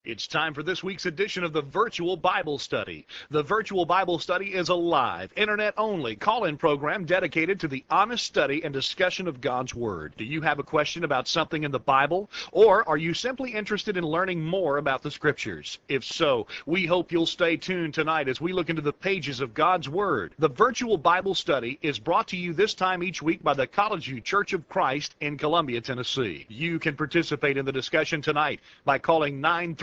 It's time for this week's edition of the Virtual Bible Study. The Virtual Bible Study is a live, internet-only call-in program dedicated to the honest study and discussion of God's Word. Do you have a question about something in the Bible, or are you simply interested in learning more about the Scriptures? If so, we hope you'll stay tuned tonight as we look into the pages of God's Word. The Virtual Bible Study is brought to you this time each week by the College View Church of Christ in Columbia, Tennessee. You can participate in the discussion tonight by calling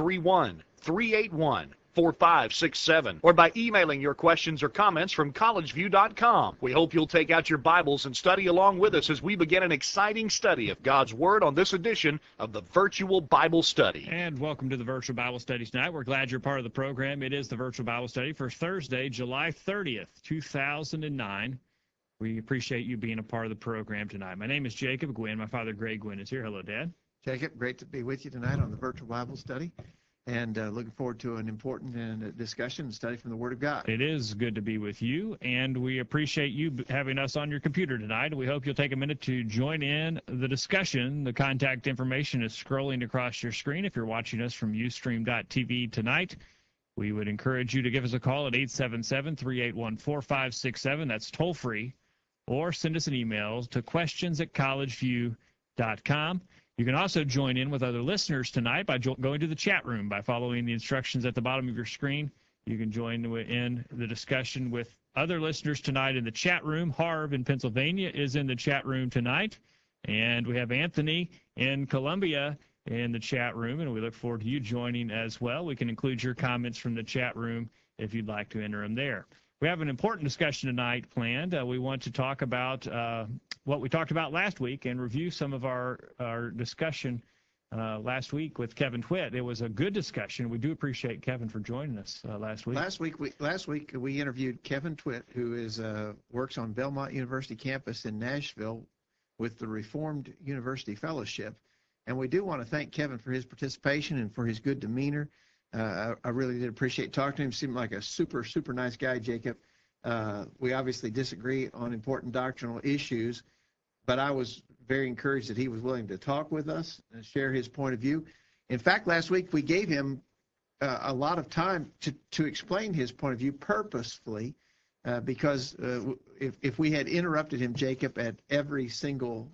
931-381-4567 or by emailing your questions or comments from collegeview.com. We hope you'll take out your Bibles and study along with us as we begin an exciting study of God's Word on this edition of the Virtual Bible Study. And welcome to the Virtual Bible Study tonight. We're glad you're part of the program. It is the Virtual Bible Study for Thursday, July 30th, 2009. We appreciate you being a part of the program tonight. My name is Jacob Gwynn. My father, Greg Gwynn, is here. Hello, Dad. Jacob, great to be with you tonight on the Virtual Bible Study, and looking forward to an important discussion and study from the Word of God. It is good to be with you, and we appreciate you having us on your computer tonight. We hope you'll take a minute to join in the discussion. The contact information is scrolling across your screen if you're watching us from Ustream.tv tonight. We would encourage you to give us a call at 877-381-4567. That's toll-free. Or send us an email to questions@collegeview.com. You can also join in with other listeners tonight by going to the chat room. By following the instructions at the bottom of your screen, you can join in the discussion with other listeners tonight in the chat room. Harv in Pennsylvania is in the chat room tonight. And we have Anthony in Columbia in the chat room, and we look forward to you joining as well. We can include your comments from the chat room if you'd like to enter them there. We have an important discussion tonight planned. We want to talk about what we talked about last week and review some of our discussion last week with Kevin Twitt. It was a good discussion. We do appreciate Kevin for joining us last week. Last week we interviewed Kevin Twitt, who is works on Belmont University campus in Nashville with the Reformed University Fellowship. And we do want to thank Kevin for his participation and for his good demeanor. I really did appreciate talking to him. Seemed like a super nice guy, Jacob. We obviously disagree on important doctrinal issues, but I was very encouraged that he was willing to talk with us and share his point of view. In fact, last week we gave him a lot of time to explain his point of view purposefully, because if we had interrupted him, Jacob, at every single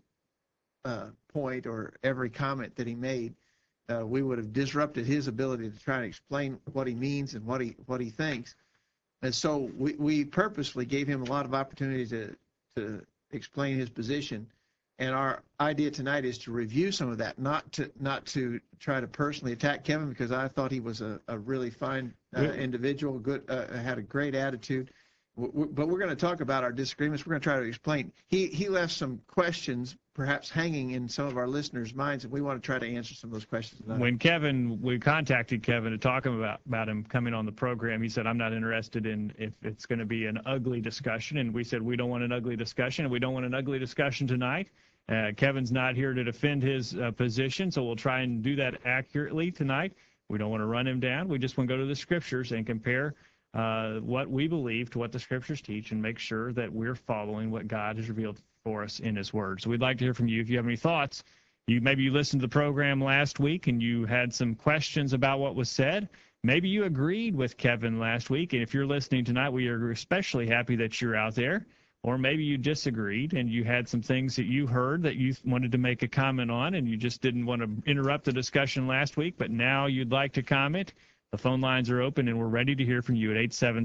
point or every comment that he made, we would have disrupted his ability to try and explain what he means and what he thinks. And so we purposely gave him a lot of opportunity to explain his position. And our idea tonight is to review some of that, not to try to personally attack Kevin, because I thought he was a really fine individual, had a great attitude. But we're going to talk about our disagreements. We're going to try to explain. He left some questions perhaps hanging in some of our listeners' minds, and we want to try to answer some of those questions tonight. When we contacted Kevin to talk about him coming on the program, he said, I'm not interested in if it's going to be an ugly discussion. And we said, we don't want an ugly discussion, and we don't want an ugly discussion tonight. Kevin's not here to defend his position, so we'll try and do that accurately tonight. We don't want to run him down. We just want to go to the Scriptures and compare what we believe to what the Scriptures teach and make sure that we're following what God has revealed for us in his word. So we'd like to hear from you. If you have any thoughts, maybe you listened to the program last week and you had some questions about what was said. Maybe you agreed with Kevin last week, and if you're listening tonight, we are especially happy that you're out there. Or maybe you disagreed and you had some things that you heard that you wanted to make a comment on, and you just didn't want to interrupt the discussion last week, but now you'd like to comment. The phone lines are open, and we're ready to hear from you at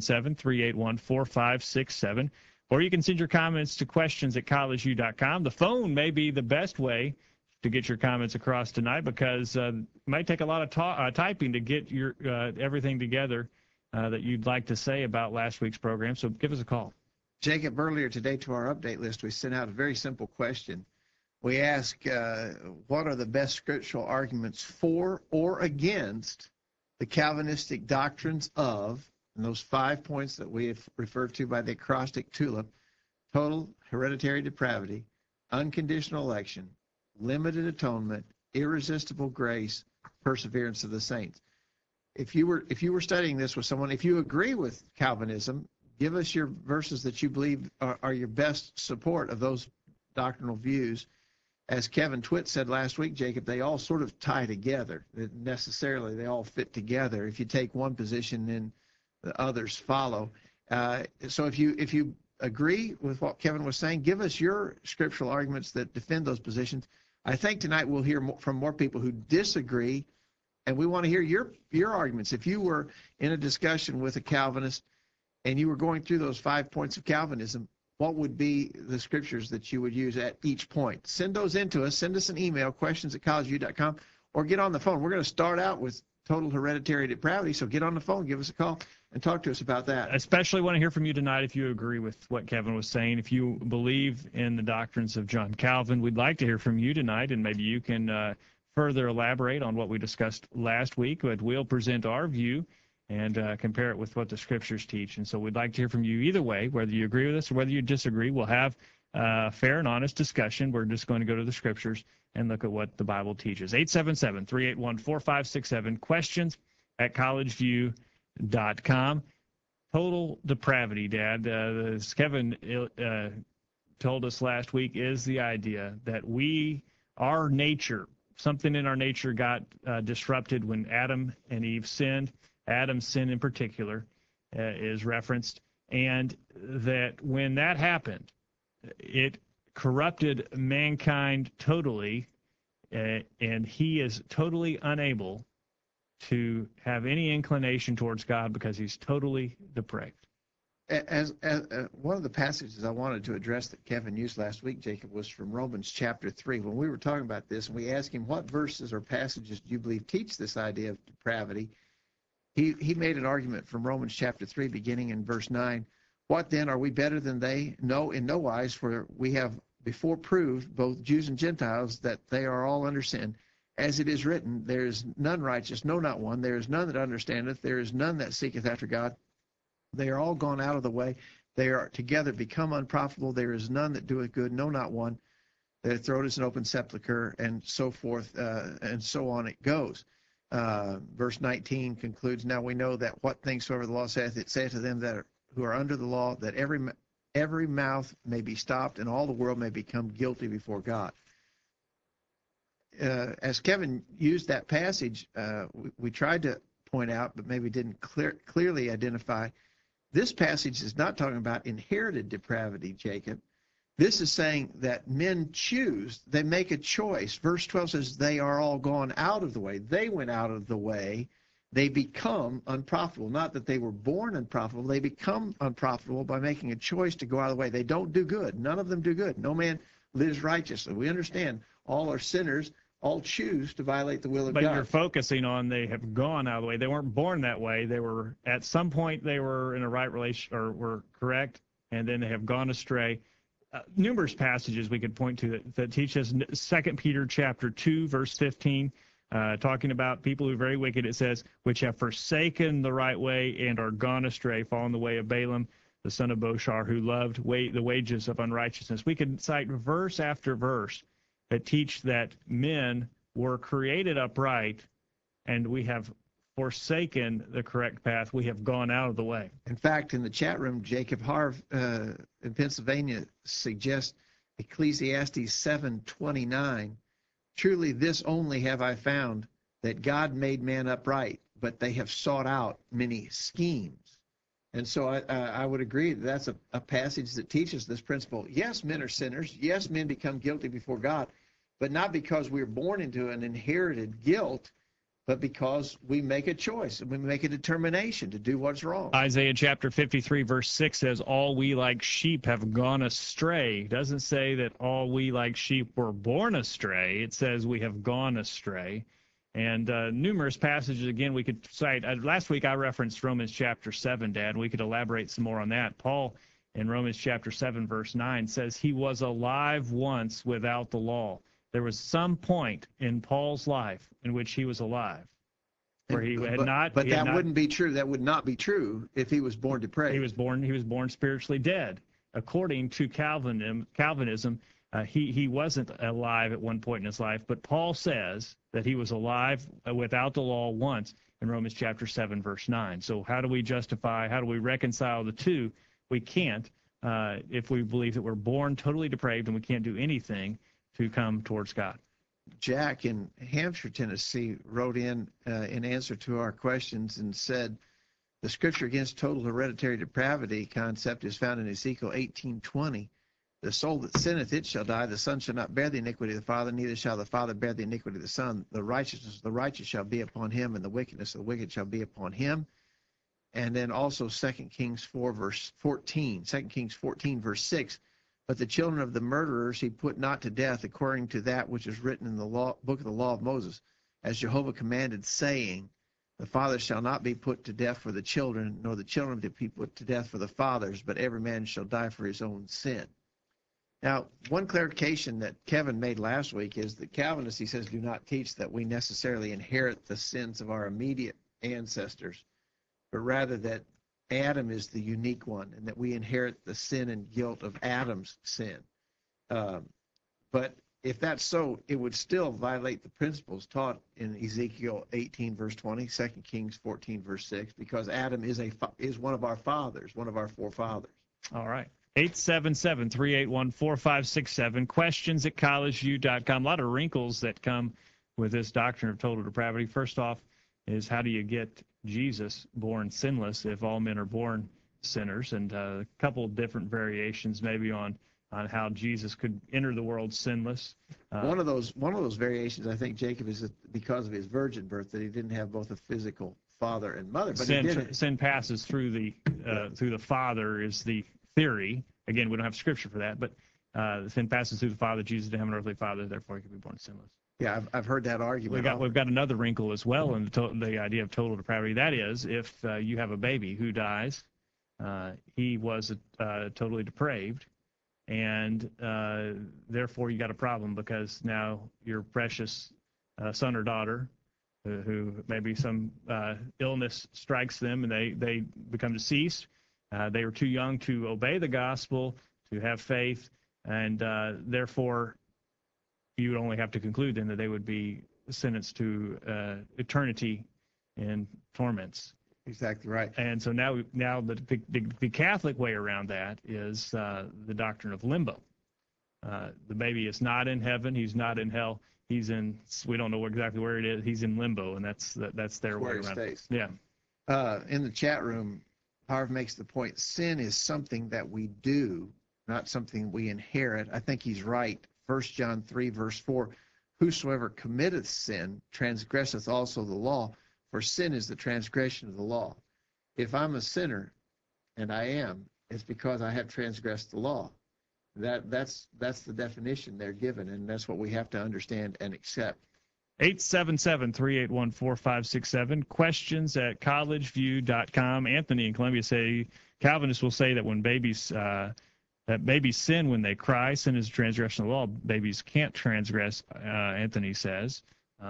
877-381-4567. Or you can send your comments to questions@collegeview.com. The phone may be the best way to get your comments across tonight, because it might take a lot of typing to get your everything together that you'd like to say about last week's program. So give us a call. Jacob, earlier today to our update list, we sent out a very simple question. We asked, what are the best scriptural arguments for or against the Calvinistic doctrines of, and those 5 points that we have referred to by the acrostic TULIP: total hereditary depravity, unconditional election, limited atonement, irresistible grace, perseverance of the saints. If you were studying this with someone, if you agree with Calvinism, give us your verses that you believe are your best support of those doctrinal views. as Kevin Twitt said last week, Jacob, they all sort of tie together. Necessarily, they all fit together. If you take one position, then the others follow. So if you agree with what Kevin was saying, give us your scriptural arguments that defend those positions. I think tonight we'll hear from more people who disagree, and we want to hear your arguments. If you were in a discussion with a Calvinist and you were going through those 5 points of Calvinism, what would be the scriptures that you would use at each point? Send those in to us. Send us an email, questions@collegeview.com, or get on the phone. We're going to start out with total hereditary depravity, so get on the phone, give us a call, and talk to us about that. Especially want to hear from you tonight if you agree with what Kevin was saying. If you believe in the doctrines of John Calvin, we'd like to hear from you tonight, and maybe you can further elaborate on what we discussed last week, but we'll present our view and compare it with what the scriptures teach. And so we'd like to hear from you either way, whether you agree with us or whether you disagree. We'll have a fair and honest discussion. We're just going to go to the scriptures and look at what the Bible teaches. 877-381-4567, questions@collegeview.com. Total depravity, Dad. As Kevin told us last week, is the idea that our nature, something in our nature got disrupted when Adam and Eve sinned. Adam's sin in particular is referenced, and that when that happened, it corrupted mankind totally, and he is totally unable to have any inclination towards God because he's totally depraved. As one of the passages I wanted to address that Kevin used last week, Jacob, was from Romans chapter 3. When we were talking about this, and we asked him, what verses or passages do you believe teach this idea of depravity? He made an argument from Romans chapter 3, beginning in verse 9. What then, are we better than they? No, in no wise, for we have before proved, both Jews and Gentiles, that they are all under sin. As it is written, there is none righteous, no, not one. There is none that understandeth. There is none that seeketh after God. They are all gone out of the way. They are together become unprofitable. There is none that doeth good, no, not one. Their throat is an open sepulchre, and so forth, and so on it goes. Verse 19 concludes, now we know that what things soever the law saith, it saith to them who are under the law, that every mouth may be stopped, and all the world may become guilty before God. As Kevin used that passage, we tried to point out, but maybe didn't clearly identify, this passage is not talking about inherited depravity, Jacob. This is saying that men choose, they make a choice. Verse 12 says they are all gone out of the way. They went out of the way. They become unprofitable. Not that they were born unprofitable. They become unprofitable by making a choice to go out of the way. They don't do good. None of them do good. No man lives righteously. We understand all are sinners, all choose to violate the will of God. But you're focusing on they have gone out of the way. They weren't born that way. They were, at some point, they were in a right relation, or were correct, and then they have gone astray. Numerous passages we could point to that teach us. 2 Peter chapter 2, verse 15, talking about people who are very wicked. It says, which have forsaken the right way and are gone astray, fallen the way of Balaam, the son of Boshar, who loved the wages of unrighteousness. We could cite verse after verse that teach that men were created upright, and we have forsaken the correct path. We have gone out of the way. In fact, in the chat room, Jacob Harv in Pennsylvania suggests Ecclesiastes 7:29. Truly, this only have I found, that God made man upright, but they have sought out many schemes. And so I would agree that that's a passage that teaches this principle. Yes, men are sinners. Yes, men become guilty before God, but not because we're born into an inherited guilt, but because we make a choice and we make a determination to do what's wrong. Isaiah chapter 53, verse 6 says, all we like sheep have gone astray. It doesn't say that all we like sheep were born astray. It says we have gone astray. And numerous passages, again, we could cite. Last week I referenced Romans chapter 7, Dad. We could elaborate some more on that. Paul, in Romans chapter 7, verse 9, says he was alive once without the law. There was some point in Paul's life in which he was alive, where he had not. But that wouldn't be true. That would not be true if he was born depraved. He was born spiritually dead, according to Calvinism. He wasn't alive at one point in his life, but Paul says that he was alive without the law once in Romans chapter 7, verse 9. So how do we reconcile the two? We can't if we believe that we're born totally depraved and we can't do anything to come towards God. Jack in Hampshire, Tennessee, wrote in answer to our questions and said, the scripture against total hereditary depravity concept is found in Ezekiel 18:20. The soul that sinneth, it shall die. The son shall not bear the iniquity of the father, neither shall the father bear the iniquity of the son. The righteousness of the righteous shall be upon him, and the wickedness of the wicked shall be upon him. And then also 2 Kings 4, verse 14. 2 Kings 14, verse 6. But the children of the murderers he put not to death according to that which is written in the book of the law of Moses, as Jehovah commanded, saying, the father shall not be put to death for the children, nor the children to be put to death for the fathers, but every man shall die for his own sin. Now, one clarification that Kevin made last week is that Calvinists, he says, do not teach that we necessarily inherit the sins of our immediate ancestors, but rather that Adam is the unique one and that we inherit the sin and guilt of Adam's sin. But if that's so, it would still violate the principles taught in Ezekiel 18, verse 20, 2 Kings 14, verse 6, because Adam is one of our fathers, one of our forefathers. All right. 877-381-4567. Questions at collegeview.com. A lot of wrinkles that come with this doctrine of total depravity. First off is, how do you get Jesus born sinless if all men are born sinners? And a couple of different variations maybe on how Jesus could enter the world sinless. One of those variations, I think, Jacob, is because of his virgin birth, that he didn't have both a physical father and mother. But sin passes through the Father is the theory. Again, we don't have scripture for that, but sin passes through the Father. Jesus didn't have an earthly father, therefore he could be born sinless. Yeah, I've heard that argument. We've got another wrinkle as well in the idea of total depravity. That is, if you have a baby who dies, he was totally depraved, and therefore you got a problem, because now your precious son or daughter, who maybe some illness strikes them and they become deceased, they were too young to obey the gospel, to have faith, and therefore you would only have to conclude then that they would be sentenced to eternity in torments. Exactly right. And so now the Catholic way around that is the doctrine of limbo. The baby is not in heaven. He's not in hell. He's in, we don't know exactly where it is. He's in limbo, and that's their way around it. Yeah. In the chat room, Harv makes the point, sin is something that we do, not something we inherit. I think he's right. 1 John 3, verse 4, whosoever committeth sin transgresseth also the law, for sin is the transgression of the law. If I'm a sinner, and I am, it's because I have transgressed the law. That's the definition they're given, and that's what we have to understand and accept. 877-381-4567. Questions at collegeview.com. Anthony in Columbia say, Calvinists will say that when babies that babies sin when they cry. Sin is a transgression of the law. Babies can't transgress, Anthony says.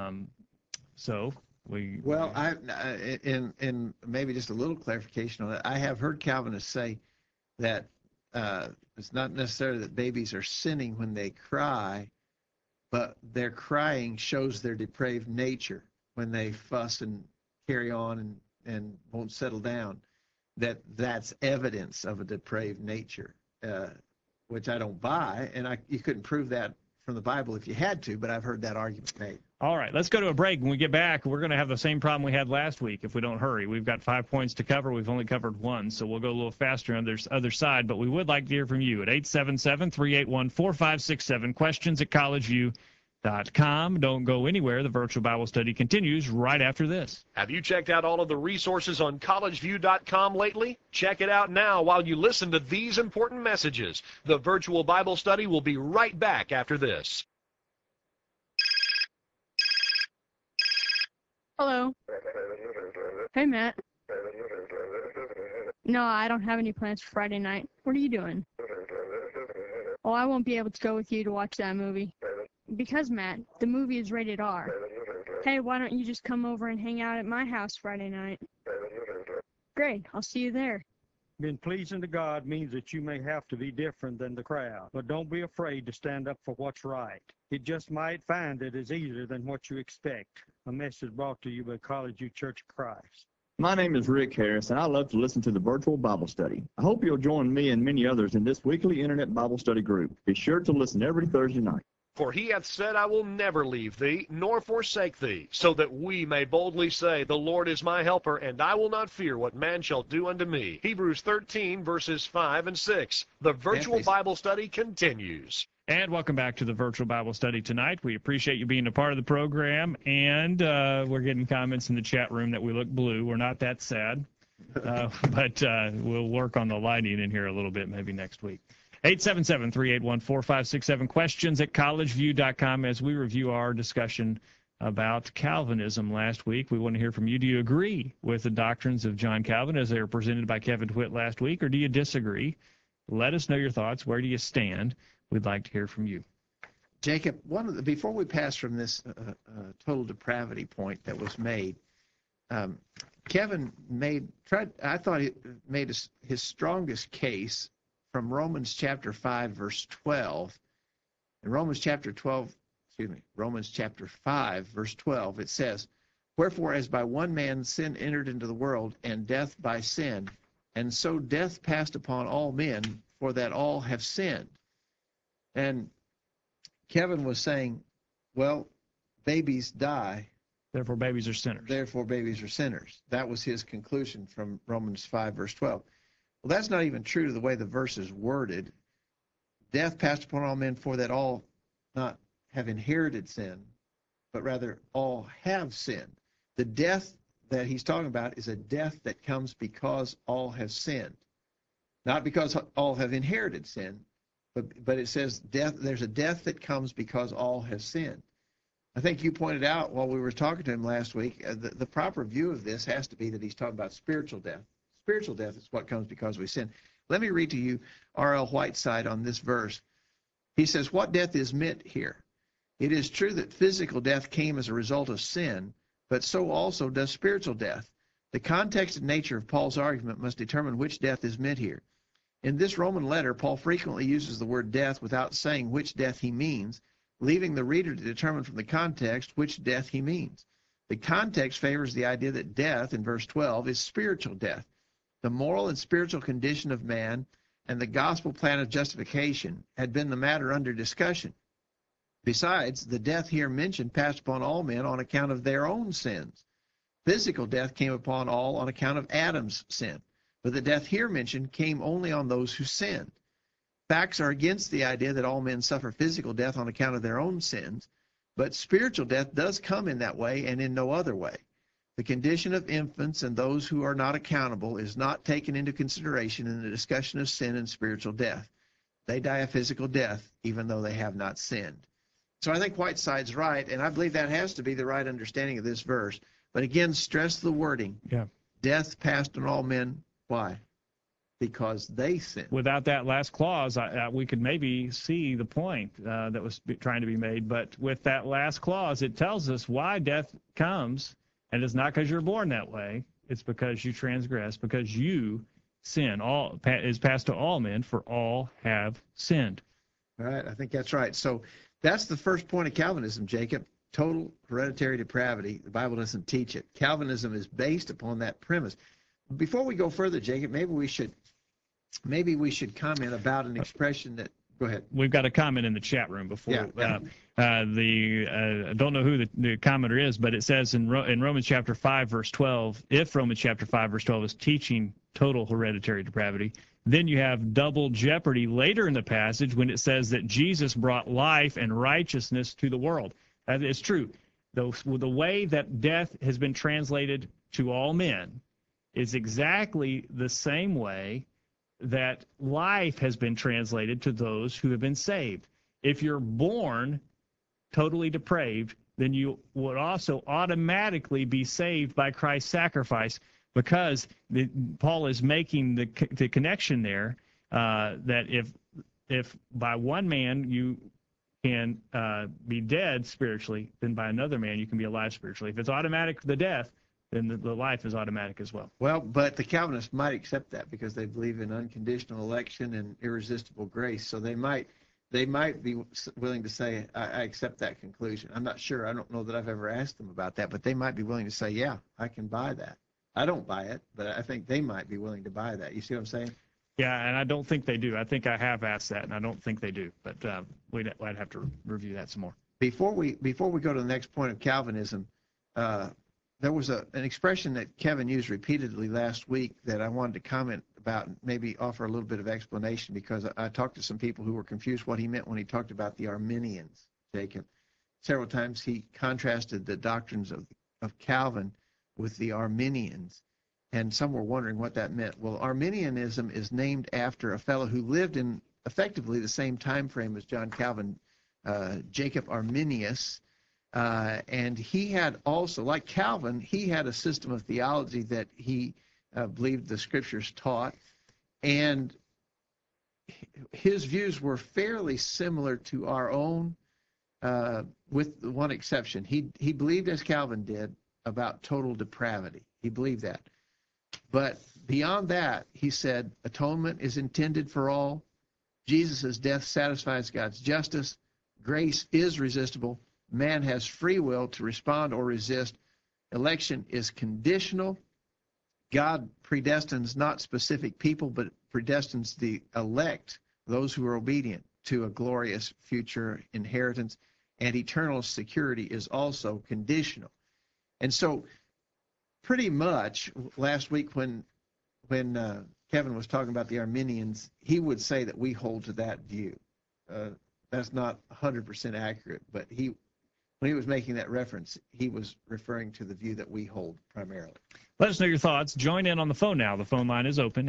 Well, in maybe just a little clarification on that, I have heard Calvinists say that it's not necessarily that babies are sinning when they cry, but their crying shows their depraved nature when they fuss and carry on and won't settle down. That's evidence of a depraved nature, which I don't buy, and you couldn't prove that from the Bible if you had to, but I've heard that argument made. All right, let's go to a break. When we get back, we're going to have the same problem we had last week if we don't hurry. We've got 5 points to cover. We've only covered one, so we'll go a little faster on the other side, but we would like to hear from you at 877-381-4567, questions at collegeview.com. Don't go anywhere. The virtual Bible study continues right after this. Have you checked out all of the resources on collegeview.com lately? Check it out now while you listen to these important messages. The virtual Bible study will be right back after this. Hello. Hey, Matt. No, I don't have any plans for Friday night. What are you doing? Oh, I won't be able to go with you to watch that movie. Because, Matt, the movie is rated R. Hey, why don't you just come over and hang out at my house Friday night? Great, I'll see you there. Being pleasing to God means that you may have to be different than the crowd, but don't be afraid to stand up for what's right. You just might find it is easier than what you expect. A message brought to you by College View Church of Christ. My name is Rick Harris, and I love to listen to the virtual Bible study. I hope you'll join me and many others in this weekly Internet Bible study group. Be sure to listen every Thursday night. For he hath said, I will never leave thee, nor forsake thee, so that we may boldly say, the Lord is my helper, and I will not fear what man shall do unto me. Hebrews 13, verses 5 and 6. The virtual Bible study continues. And welcome back to the virtual Bible study tonight. We appreciate you being a part of the program, and we're getting comments in the chat room that we look blue. We're not that sad, but we'll work on the lighting in here a little bit maybe next week. 877-381-4567, questions at collegeview.com as we review our discussion about Calvinism last week. We want to hear from you. Do you agree with the doctrines of John Calvin as they were presented by Kevin Twit last week, or do you disagree? Let us know your thoughts. Where do you stand? We'd like to hear from you. Jacob, before we pass from this total depravity point that was made, Kevin made his strongest case from Romans chapter 5, verse 12. In Romans chapter 5, verse 12, it says, wherefore as by one man sin entered into the world, and death by sin, and so death passed upon all men, for that all have sinned. And Kevin was saying, well, babies die. Therefore, babies are sinners. Therefore, babies are sinners. That was his conclusion from Romans 5, verse 12. Well, that's not even true to the way the verse is worded. Death passed upon all men, for that all not have inherited sin, but rather all have sinned. The death that he's talking about is a death that comes because all have sinned, not because all have inherited sin, but it says death. There's a death that comes because all have sinned. I think you pointed out while we were talking to him last week, the proper view of this has to be that he's talking about spiritual death. Spiritual death is what comes because we sin. Let me read to you R.L. Whiteside on this verse. He says, what death is meant here? It is true that physical death came as a result of sin, but so also does spiritual death. The context and nature of Paul's argument must determine which death is meant here. In this Roman letter, Paul frequently uses the word death without saying which death he means, leaving the reader to determine from the context which death he means. The context favors the idea that death, in verse 12, is spiritual death. The moral and spiritual condition of man and the gospel plan of justification had been the matter under discussion. Besides, the death here mentioned passed upon all men on account of their own sins. Physical death came upon all on account of Adam's sin, but the death here mentioned came only on those who sinned. Facts are against the idea that all men suffer physical death on account of their own sins, but spiritual death does come in that way and in no other way. The condition of infants and those who are not accountable is not taken into consideration in the discussion of sin and spiritual death. They die a physical death even though they have not sinned. So I think Whiteside's right, and I believe that has to be the right understanding of this verse. But again, stress the wording. Yeah. Death passed on all men. Why? Because they sinned. Without that last clause, we could maybe see the point that was trying to be made. But with that last clause, it tells us why death comes. And it's not because you're born that way. It's because you transgress, because you sin. All is passed to all men, for all have sinned. All right, I think that's right. So that's the first point of Calvinism, Jacob. Total hereditary depravity. The Bible doesn't teach it. Calvinism is based upon that premise. Before we go further, Jacob, maybe we should comment about an expression that. Go ahead. We've got a comment in the chat room before. Yeah. I don't know who the commenter is, but it says in Romans chapter 5, verse 12, if Romans chapter 5, verse 12 is teaching total hereditary depravity, then you have double jeopardy later in the passage when it says that Jesus brought life and righteousness to the world. That is true. The way that death has been translated to all men is exactly the same way that life has been translated to those who have been saved. If you're born totally depraved, then you would also automatically be saved by Christ's sacrifice, because Paul is making the connection there that if by one man you can be dead spiritually, then by another man you can be alive spiritually. If it's automatic, the death, then the life is automatic as well. Well, but the Calvinists might accept that because they believe in unconditional election and irresistible grace. So they might be willing to say, I accept that conclusion. I'm not sure. I don't know that I've ever asked them about that, but they might be willing to say, yeah, I can buy that. I don't buy it, but I think they might be willing to buy that. You see what I'm saying? Yeah, and I don't think they do. I think I have asked that, and I don't think they do. But I'd have to review that some more. Before we go to the next point of Calvinism, there was an expression that Kevin used repeatedly last week that I wanted to comment about and maybe offer a little bit of explanation, because I talked to some people who were confused what he meant when he talked about the Arminians, Jacob. Several times he contrasted the doctrines of Calvin with the Arminians, and some were wondering what that meant. Well, Arminianism is named after a fellow who lived in effectively the same time frame as John Calvin, Jacob Arminius. And he had also, like Calvin, he had a system of theology that he believed the scriptures taught, and his views were fairly similar to our own, with one exception. He believed, as Calvin did, about total depravity. He believed that. But beyond that, he said atonement is intended for all. Jesus' death satisfies God's justice. Grace is resistible. Man has free will to respond or resist. Election is conditional. God predestines not specific people, but predestines the elect, those who are obedient, to a glorious future inheritance. And eternal security is also conditional. And so pretty much last week when Kevin was talking about the Arminians, he would say that we hold to that view. That's not 100% accurate, but when he was making that reference, he was referring to the view that we hold primarily. Let us know your thoughts. Join in on the phone now. The phone line is open,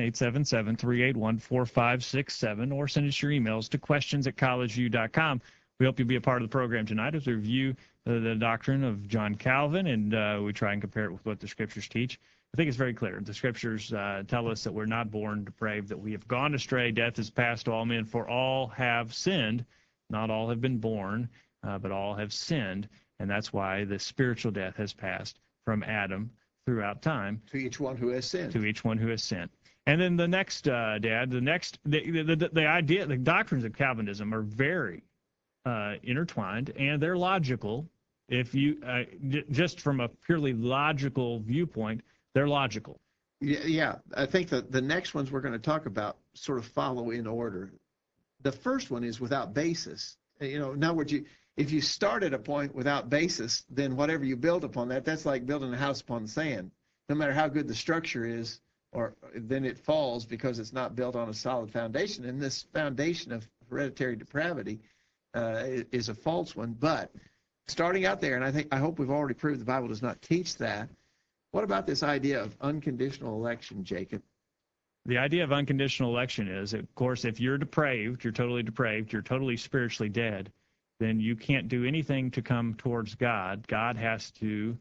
877-381-4567, or send us your emails to questions@collegeview.com. We hope you'll be a part of the program tonight as we review the doctrine of John Calvin, and we try and compare it with what the Scriptures teach. I think it's very clear. The Scriptures tell us that we're not born depraved, that we have gone astray. Death is passed to all men, for all have sinned. Not all have been born, but all have sinned, and that's why the spiritual death has passed from Adam throughout time to each one who has sinned. To each one who has sinned. And then the next, Dad, the idea, the doctrines of Calvinism are very intertwined, and they're logical. If you just from a purely logical viewpoint, they're logical. Yeah. I think the next ones we're going to talk about sort of follow in order. The first one is without basis. In other words, if you start at a point without basis, then whatever you build upon that's like building a house upon sand. No matter how good the structure is, or then it falls because it's not built on a solid foundation. And this foundation of hereditary depravity is a false one. But starting out there, and I hope we've already proved the Bible does not teach that. What about this idea of unconditional election, Jacob? The idea of unconditional election is, of course, if you're depraved, you're totally spiritually dead, then you can't do anything to come towards God. God has to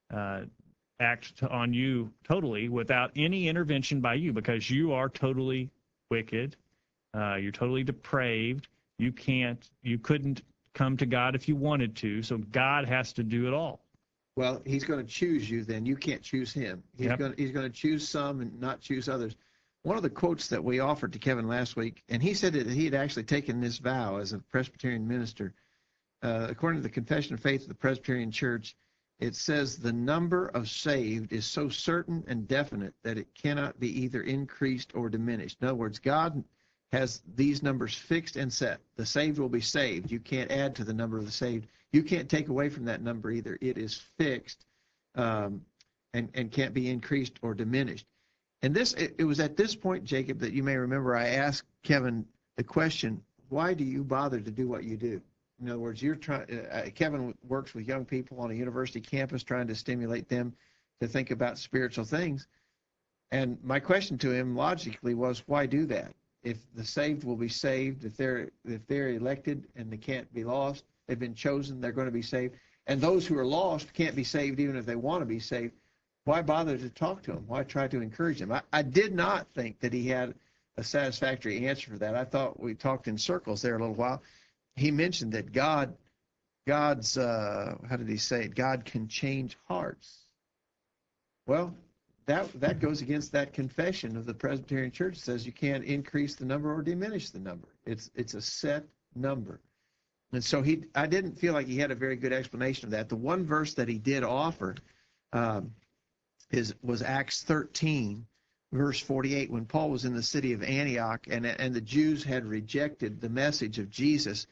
act on you totally without any intervention by you, because you are totally wicked. You're totally depraved. You couldn't come to God if you wanted to, so God has to do it all. Well, he's going to choose you then. You can't choose him. He's going to choose some and not choose others. One of the quotes that we offered to Kevin last week, and he said that he had actually taken this vow as a Presbyterian minister. According to the Confession of Faith of the Presbyterian Church, it says the number of saved is so certain and definite that it cannot be either increased or diminished. In other words, God has these numbers fixed and set. The saved will be saved. You can't add to the number of the saved. You can't take away from that number either. It is fixed and can't be increased or diminished. And it was at this point, Jacob, that you may remember I asked Kevin the question, why do you bother to do what you do? In other words, Kevin works with young people on a university campus trying to stimulate them to think about spiritual things. And my question to him logically was, why do that? If the saved will be saved, if they're elected and they can't be lost, they've been chosen, they're going to be saved. And those who are lost can't be saved even if they want to be saved. Why bother to talk to him? Why try to encourage him? I did not think that he had a satisfactory answer for that. I thought we talked in circles there a little while. He mentioned that God's, how did he say it? God can change hearts. Well, that goes against that confession of the Presbyterian Church. It says you can't increase the number or diminish the number. It's a set number. And so I didn't feel like he had a very good explanation of that. The one verse that he did offer was Acts 13, verse 48, when Paul was in the city of Antioch and the Jews had rejected the message of Jesus,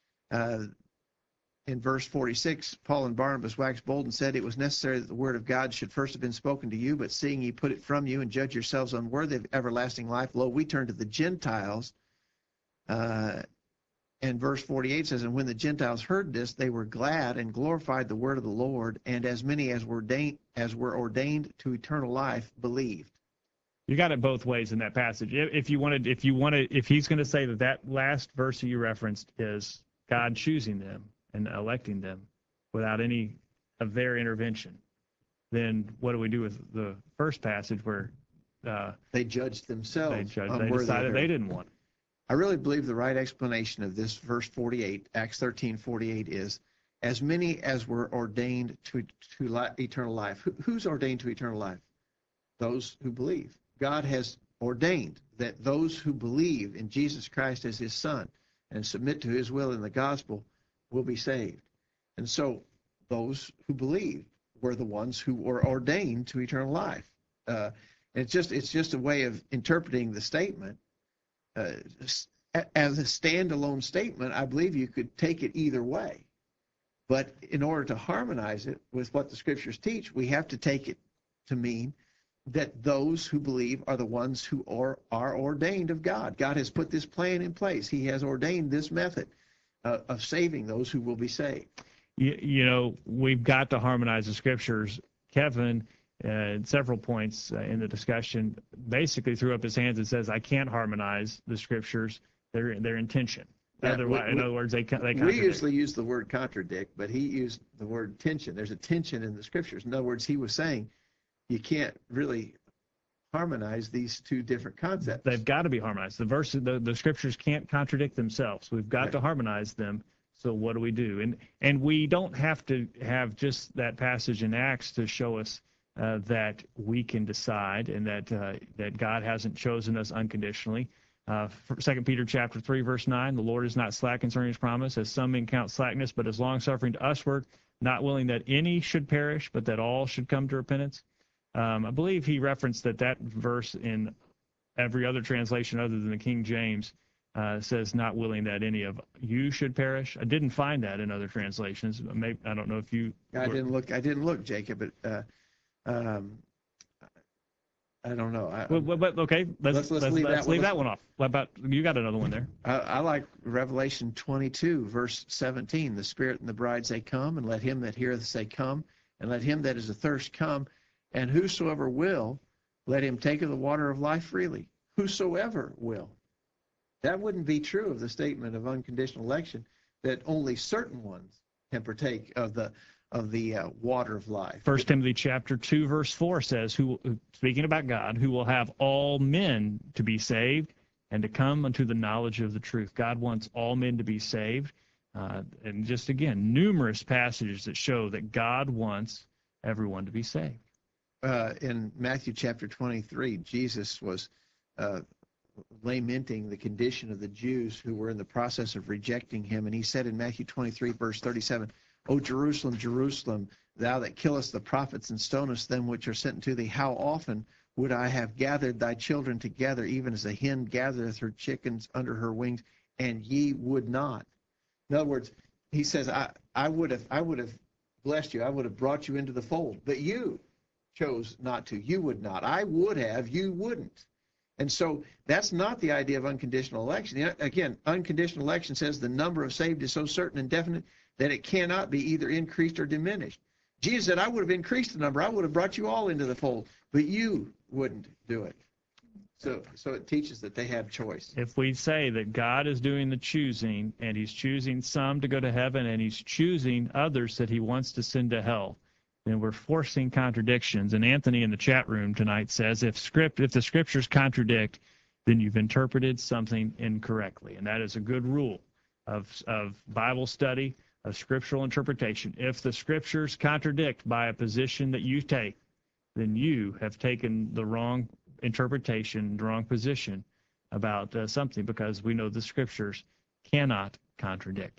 in verse 46, Paul and Barnabas waxed bold and said, "It was necessary that the word of God should first have been spoken to you, but seeing ye put it from you and judge yourselves unworthy of everlasting life, lo, we turn to the Gentiles." And verse 48 says, "And when the Gentiles heard this, they were glad and glorified the word of the Lord, and as many as were ordained to eternal life believed." You got it both ways in that passage. If he's going to say that last verse that you referenced is God choosing them and electing them without any of their intervention, then what do we do with the first passage where they judged themselves they unworthy decided of they didn't want it? I really believe the right explanation of this verse 48, Acts 13:48, is as many as were ordained to eternal life. Who's ordained to eternal life? Those who believe. God has ordained that those who believe in Jesus Christ as his son and submit to his will in the gospel will be saved. And so those who believe were the ones who were ordained to eternal life. It's just a way of interpreting the statement. As a standalone statement, I believe you could take it either way. But in order to harmonize it with what the scriptures teach, we have to take it to mean that those who believe are the ones who are ordained of God. God has put this plan in place. He has ordained this method of saving those who will be saved. You know, we've got to harmonize the scriptures. Kevin, at several points in the discussion, basically threw up his hands and says, "I can't harmonize the scriptures. Their intention." In other words, they contradict. We usually use the word contradict, but he used the word tension. There's a tension in the scriptures. In other words, he was saying you can't really harmonize these two different concepts. They've got to be harmonized. The scriptures can't contradict themselves. We've got to harmonize them. So what do we do? And we don't have to have just that passage in Acts to show us that we can decide and that God hasn't chosen us unconditionally. 2 Peter chapter 3, verse 9, "The Lord is not slack concerning his promise, as some men count slackness, but is long-suffering to usward, not willing that any should perish, but that all should come to repentance." I believe he referenced that verse in every other translation other than the King James says, "Not willing that any of you should perish." I didn't find that in other translations. Maybe, I don't know if you. I didn't look, Jacob, but I don't know. But okay, let's leave that one off. What about you? Got another one there? I like Revelation 22, verse 17. "The Spirit and the bride say, Come, and let him that heareth say, Come, and let him that is athirst come, and whosoever will, let him take of the water of life freely." Whosoever will. That wouldn't be true of the statement of unconditional election, that only certain ones can partake of the water of life. 1 Timothy chapter 2, verse 4 says, "Who, speaking about God, who will have all men to be saved and to come unto the knowledge of the truth." God wants all men to be saved. And just again, numerous passages that show that God wants everyone to be saved. In Matthew chapter 23, Jesus was lamenting the condition of the Jews who were in the process of rejecting him. And he said in Matthew 23, verse 37, "O Jerusalem, Jerusalem, thou that killest the prophets and stonest them which are sent unto thee, how often would I have gathered thy children together, even as a hen gathereth her chickens under her wings, and ye would not." In other words, he says, I would have blessed you. I would have brought you into the fold, but you chose not to. You would not. I would have, you wouldn't. And so that's not the idea of unconditional election. Again, unconditional election says the number of saved is so certain and definite that it cannot be either increased or diminished. Jesus said, "I would have increased the number. I would have brought you all into the fold, but you wouldn't do it." So it teaches that they have choice. If we say that God is doing the choosing, and he's choosing some to go to heaven, and he's choosing others that he wants to send to hell, then we're forcing contradictions. And Anthony in the chat room tonight says, if the scriptures contradict, then you've interpreted something incorrectly. And that is a good rule of Bible study, of scriptural interpretation. If the scriptures contradict by a position that you take, then you have taken the wrong interpretation, the wrong position about something, because we know the scriptures cannot contradict.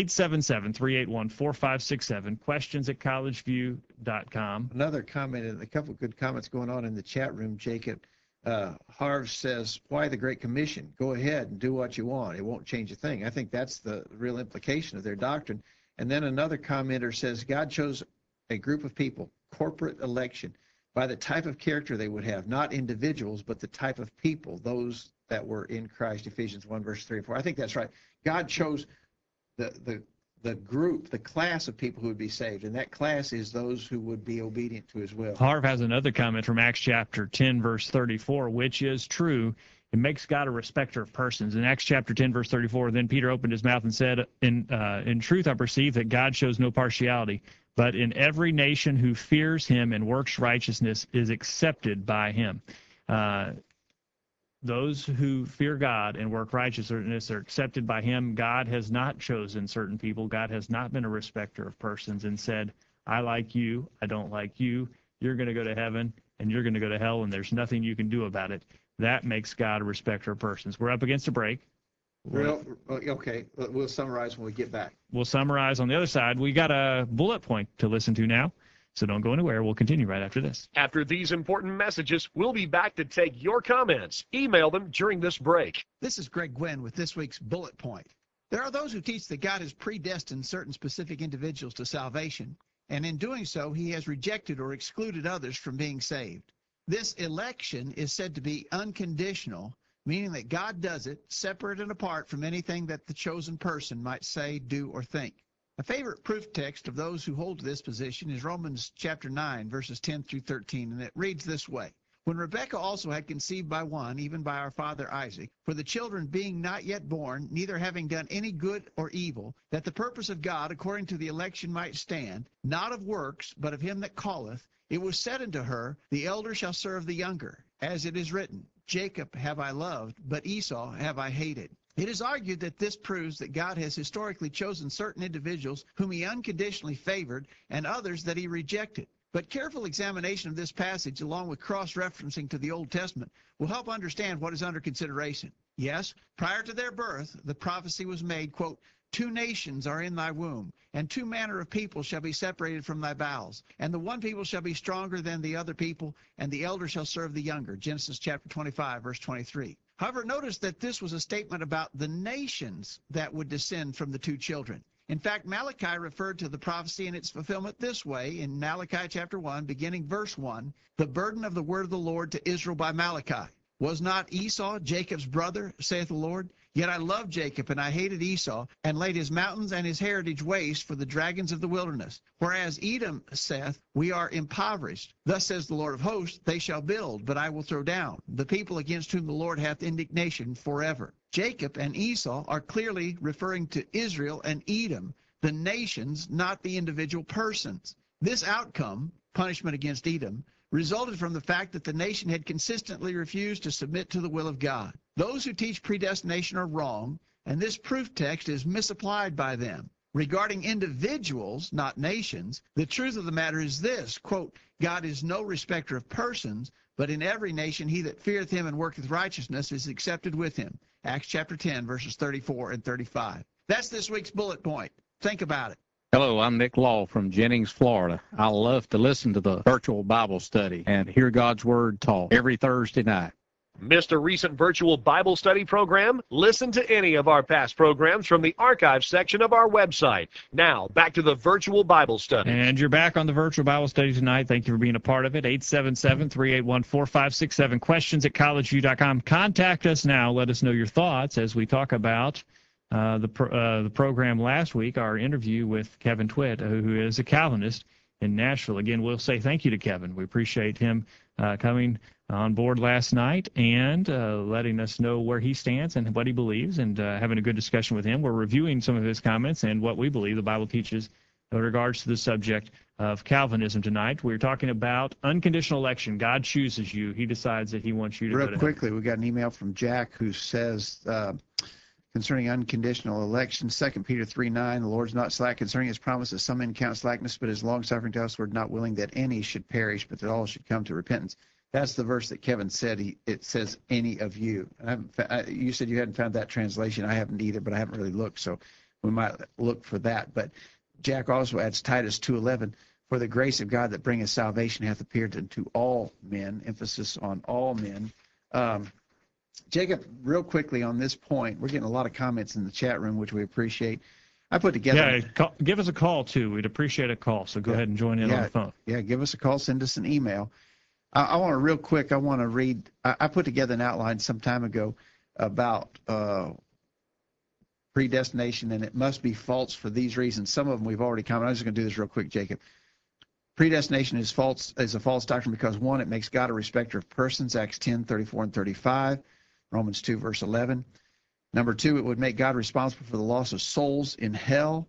877-381-4567, questions@collegeview.com. Another comment, and a couple of good comments going on in the chat room, Jacob. Harv says, why the Great Commission? Go ahead and do what you want. It won't change a thing. I think that's the real implication of their doctrine. And then another commenter says, God chose a group of people, corporate election, by the type of character they would have, not individuals, but the type of people, those that were in Christ, Ephesians 1, verse 3 and 4. I think that's right. God chose the group, the class of people who would be saved, and that class is those who would be obedient to his will. Harv has another comment from Acts chapter 10, verse 34, which is true. It makes God a respecter of persons. In Acts chapter 10, verse 34, then Peter opened his mouth and said, in truth I perceive that God shows no partiality, but in every nation who fears him and works righteousness is accepted by him. Those who fear God and work righteousness are accepted by him. God has not chosen certain people. God has not been a respecter of persons and said, I like you, I don't like you, you're going to go to heaven and you're going to go to hell, and there's nothing you can do about it. That makes God a respecter of persons. We're up against a break. Okay, we'll summarize when we get back. We'll summarize on the other side. We got a bullet point to listen to now, so don't go anywhere. We'll continue right after this. After these important messages, we'll be back to take your comments. Email them during this break. This is Greg Gwynn with this week's Bullet Point. There are those who teach that God has predestined certain specific individuals to salvation, and in doing so, he has rejected or excluded others from being saved. This election is said to be unconditional, meaning that God does it separate and apart from anything that the chosen person might say, do, or think. A favorite proof text of those who hold to this position is Romans chapter 9, verses 10 through 13, and it reads this way. When Rebekah also had conceived by one, even by our father Isaac, for the children being not yet born, neither having done any good or evil, that the purpose of God according to the election might stand, not of works, but of him that calleth, it was said unto her, the elder shall serve the younger, as it is written, Jacob have I loved, but Esau have I hated. It is argued that this proves that God has historically chosen certain individuals whom he unconditionally favored and others that he rejected. But careful examination of this passage, along with cross-referencing to the Old Testament, will help understand what is under consideration. Yes, prior to their birth, the prophecy was made, quote, 2 nations are in thy womb, and 2 manner of people shall be separated from thy bowels. And the one people shall be stronger than the other people, and the elder shall serve the younger. Genesis chapter 25, verse 23. However, notice that this was a statement about the nations that would descend from the 2 children. In fact, Malachi referred to the prophecy and its fulfillment this way in Malachi chapter 1, beginning verse 1, the burden of the word of the Lord to Israel by Malachi. Was not Esau Jacob's brother, saith the Lord? Yet I loved Jacob, and I hated Esau, and laid his mountains and his heritage waste for the dragons of the wilderness. Whereas Edom saith, we are impoverished. Thus says the Lord of hosts, they shall build, but I will throw down, the people against whom the Lord hath indignation forever. Jacob and Esau are clearly referring to Israel and Edom, the nations, not the individual persons. This outcome, punishment against Edom, resulted from the fact that the nation had consistently refused to submit to the will of God. Those who teach predestination are wrong, and this proof text is misapplied by them. Regarding individuals, not nations, the truth of the matter is this, quote, God is no respecter of persons, but in every nation he that feareth him and worketh righteousness is accepted with him. Acts chapter 10, verses 34 and 35. That's this week's bullet point. Think about it. Hello, I'm Nick Law from Jennings, Florida. I love to listen to the virtual Bible study and hear God's Word taught every Thursday night. Missed a recent virtual Bible study program? Listen to any of our past programs from the archive section of our website. Now, back to the virtual Bible study. And you're back on the virtual Bible study tonight. Thank you for being a part of it. 877-381-4567. Questions at collegeview.com. Contact us now. Let us know your thoughts as we talk about the program last week, our interview with Kevin Twitt, who is a Calvinist in Nashville. Again, we'll say thank you to Kevin. We appreciate him coming on board last night and letting us know where he stands and what he believes, and having a good discussion with him. We're reviewing some of his comments and what we believe the Bible teaches in regards to the subject of Calvinism tonight. We're talking about unconditional election. God chooses you. He decides that he wants you to go to Real quickly, we got an email from Jack who says, concerning unconditional election, 2 Peter 3:9, the Lord's not slack concerning his promise, as some men count slackness, but is long-suffering to us, we're not willing that any should perish, but that all should come to repentance. That's the verse that Kevin said. It says, any of you. You said you hadn't found that translation. I haven't either, but I haven't really looked, so we might look for that. But Jack also adds Titus 2:11, for the grace of God that bringeth salvation hath appeared unto all men, emphasis on all men, Jacob, real quickly on this point, we're getting a lot of comments in the chat room, which we appreciate. I put together. Yeah, give us a call too. We'd appreciate a call. So go ahead and join in on the phone. Yeah, give us a call, send us an email. I want to real quick. I want to read. I put together an outline some time ago about predestination, and it must be false for these reasons. Some of them we've already commented. I'm just going to do this real quick, Jacob. Predestination is false. Is a false doctrine because, one, it makes God a respecter of persons. Acts 10:34 and 35, Romans 2 verse 11. Number two, it would make God responsible for the loss of souls in hell.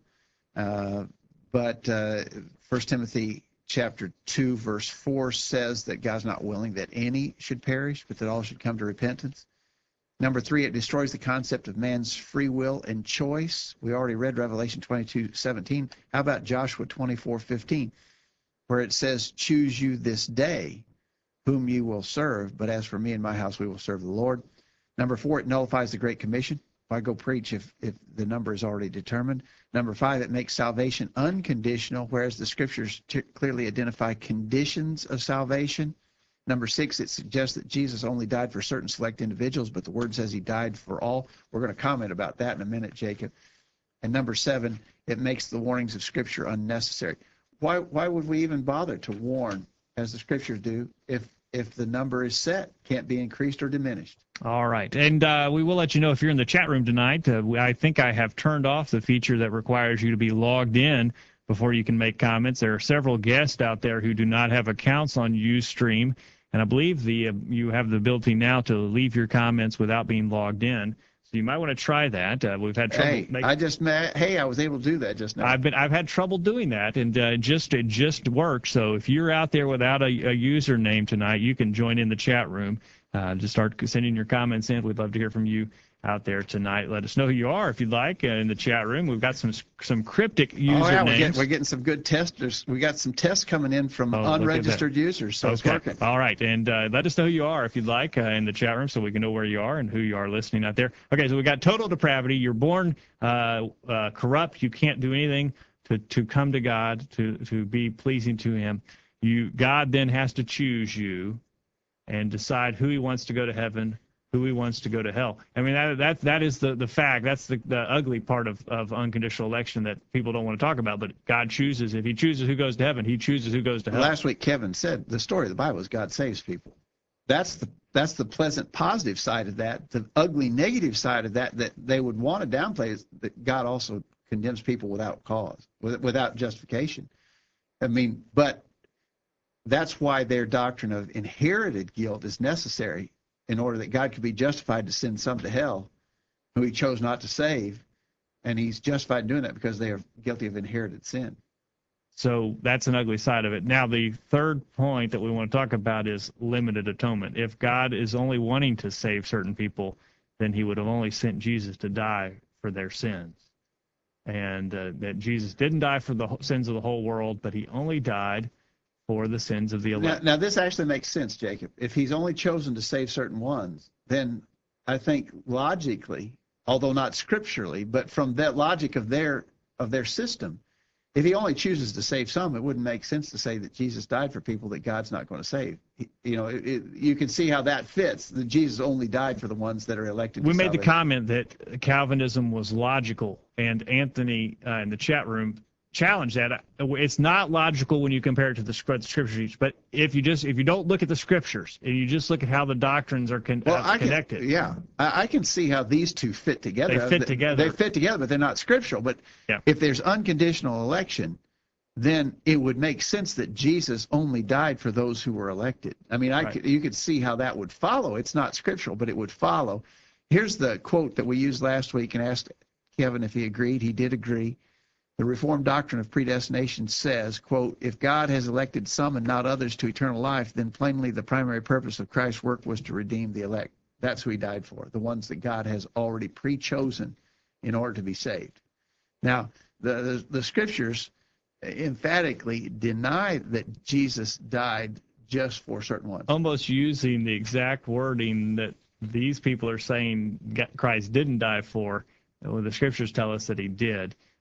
But 1 Timothy chapter 2 verse 4 says that God's not willing that any should perish, but that all should come to repentance. Number three, it destroys the concept of man's free will and choice. We already read Revelation 22:17. How about Joshua 24:15, where it says, choose you this day whom you will serve, but as for me and my house, we will serve the Lord. Number four, it nullifies the Great Commission. Why go preach if the number is already determined? Number five, it makes salvation unconditional, whereas the scriptures clearly identify conditions of salvation. Number six, it suggests that Jesus only died for certain select individuals, but the word says he died for all. We're going to comment about that in a minute, Jacob. And number seven, it makes the warnings of scripture unnecessary. Why would we even bother to warn, as the scriptures do, if the number is set, can't be increased or diminished? All right. And we will let you know if you're in the chat room tonight. I think I have turned off the feature that requires you to be logged in before you can make comments. There are several guests out there who do not have accounts on Ustream, and I believe you have the ability now to leave your comments without being logged in. So you might want to try that. We've had trouble. I was able to do that just now. I've had trouble doing that, and it just works. So if you're out there without a username tonight, you can join in the chat room. Just start sending your comments in. We'd love to hear from you out there tonight. Let us know who you are if you'd like in the chat room. We've got some cryptic usernames. Yeah, we're getting some good testers. We got some tests coming in from unregistered users, so it's working. All right, and let us know who you are if you'd like in the chat room so we can know where you are and who you are listening out there. Okay, so we got total depravity. You're born corrupt. You can't do anything to come to God, to be pleasing to him. God then has to choose you and decide who he wants to go to heaven, who he wants to go to hell. I mean, that is the fact. That's the ugly part of unconditional election that people don't want to talk about. But God chooses. If he chooses who goes to heaven, he chooses who goes to hell. Last week, Kevin said the story of the Bible is God saves people. That's the pleasant positive side of that. The ugly negative side of that they would want to downplay is that God also condemns people without cause, without justification. I mean, but that's why their doctrine of inherited guilt is necessary in order that God could be justified to send some to hell who he chose not to save, and he's justified in doing that because they are guilty of inherited sin. So that's an ugly side of it. Now, the third point that we want to talk about is limited atonement. If God is only wanting to save certain people, then he would have only sent Jesus to die for their sins. And that Jesus didn't die for the sins of the whole world, but he only died for the sins of the elect. Now, this actually makes sense, Jacob. If he's only chosen to save certain ones, then I think logically, although not scripturally, but from that logic of their system, if he only chooses to save some, it wouldn't make sense to say that Jesus died for people that God's not going to save. You can see how that fits. That Jesus only died for the ones that are elected. We made the comment that Calvinism was logical, and Anthony in the chat room challenge that. It's not logical when you compare it to the scriptures, but if you don't look at the scriptures and you just look at how the doctrines are connected. I can see how these two fit together. They fit together, but they're not scriptural. But if there's unconditional election, then it would make sense that Jesus only died for those who were elected. I mean, you could see how that would follow. It's not scriptural, but it would follow. Here's the quote that we used last week and asked Kevin if he agreed. He did agree. The Reformed doctrine of predestination says, quote, if God has elected some and not others to eternal life, then plainly the primary purpose of Christ's work was to redeem the elect. That's who he died for, the ones that God has already pre-chosen in order to be saved. Now, the scriptures emphatically deny that Jesus died just for certain ones. Almost using the exact wording that these people are saying Christ didn't die for, well, the scriptures tell us that he did.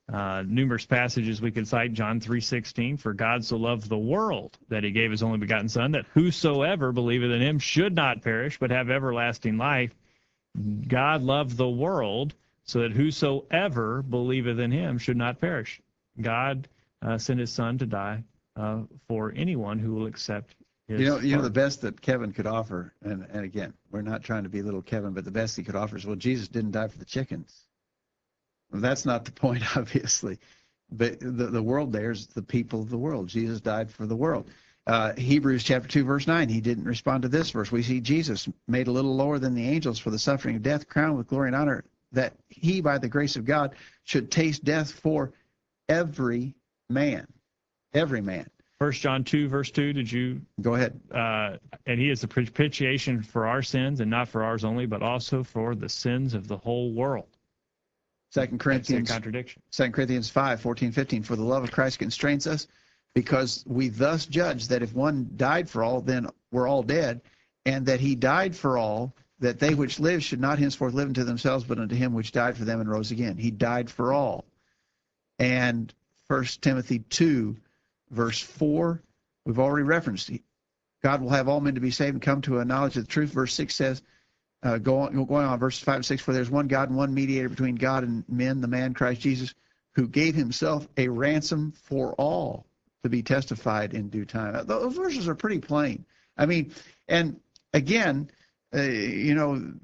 Numerous passages we could cite. John 3:16, for God so loved the world that he gave his only begotten Son, that whosoever believeth in him should not perish, but have everlasting life. God loved the world so that whosoever believeth in him should not perish. God sent his Son to die for anyone who will accept his You know the pardon. best that Kevin could offer, and again, we're not trying to be little Kevin, but the best he could offer is, well, Jesus didn't die for the chickens. Well, that's not the point, obviously. But the world there's the people of the world. Jesus died for the world. Hebrews chapter 2, verse 9, he didn't respond to this verse. We see Jesus made a little lower than the angels for the suffering of death, crowned with glory and honor, that he, by the grace of God, should taste death for every man. Every man. 1 John 2, verse 2, did you? Go ahead. And he is the propitiation for our sins, and not for ours only, but also for the sins of the whole world. 2 That's a Corinthians contradiction. 2 Corinthians 5, 14, 15. For the love of Christ constrains us, because we thus judge that if one died for all, then we're all dead, and that he died for all, that they which live should not henceforth live unto themselves, but unto him which died for them and rose again. He died for all. And 1 Timothy 2, verse 4, we've already referenced. God will have all men to be saved and come to a knowledge of the truth. Verse 6 says, going on, verses 5 and 6, for there's one God and one mediator between God and men, the man Christ Jesus, who gave himself a ransom for all, to be testified in due time. Those verses are pretty plain. I mean, and again, you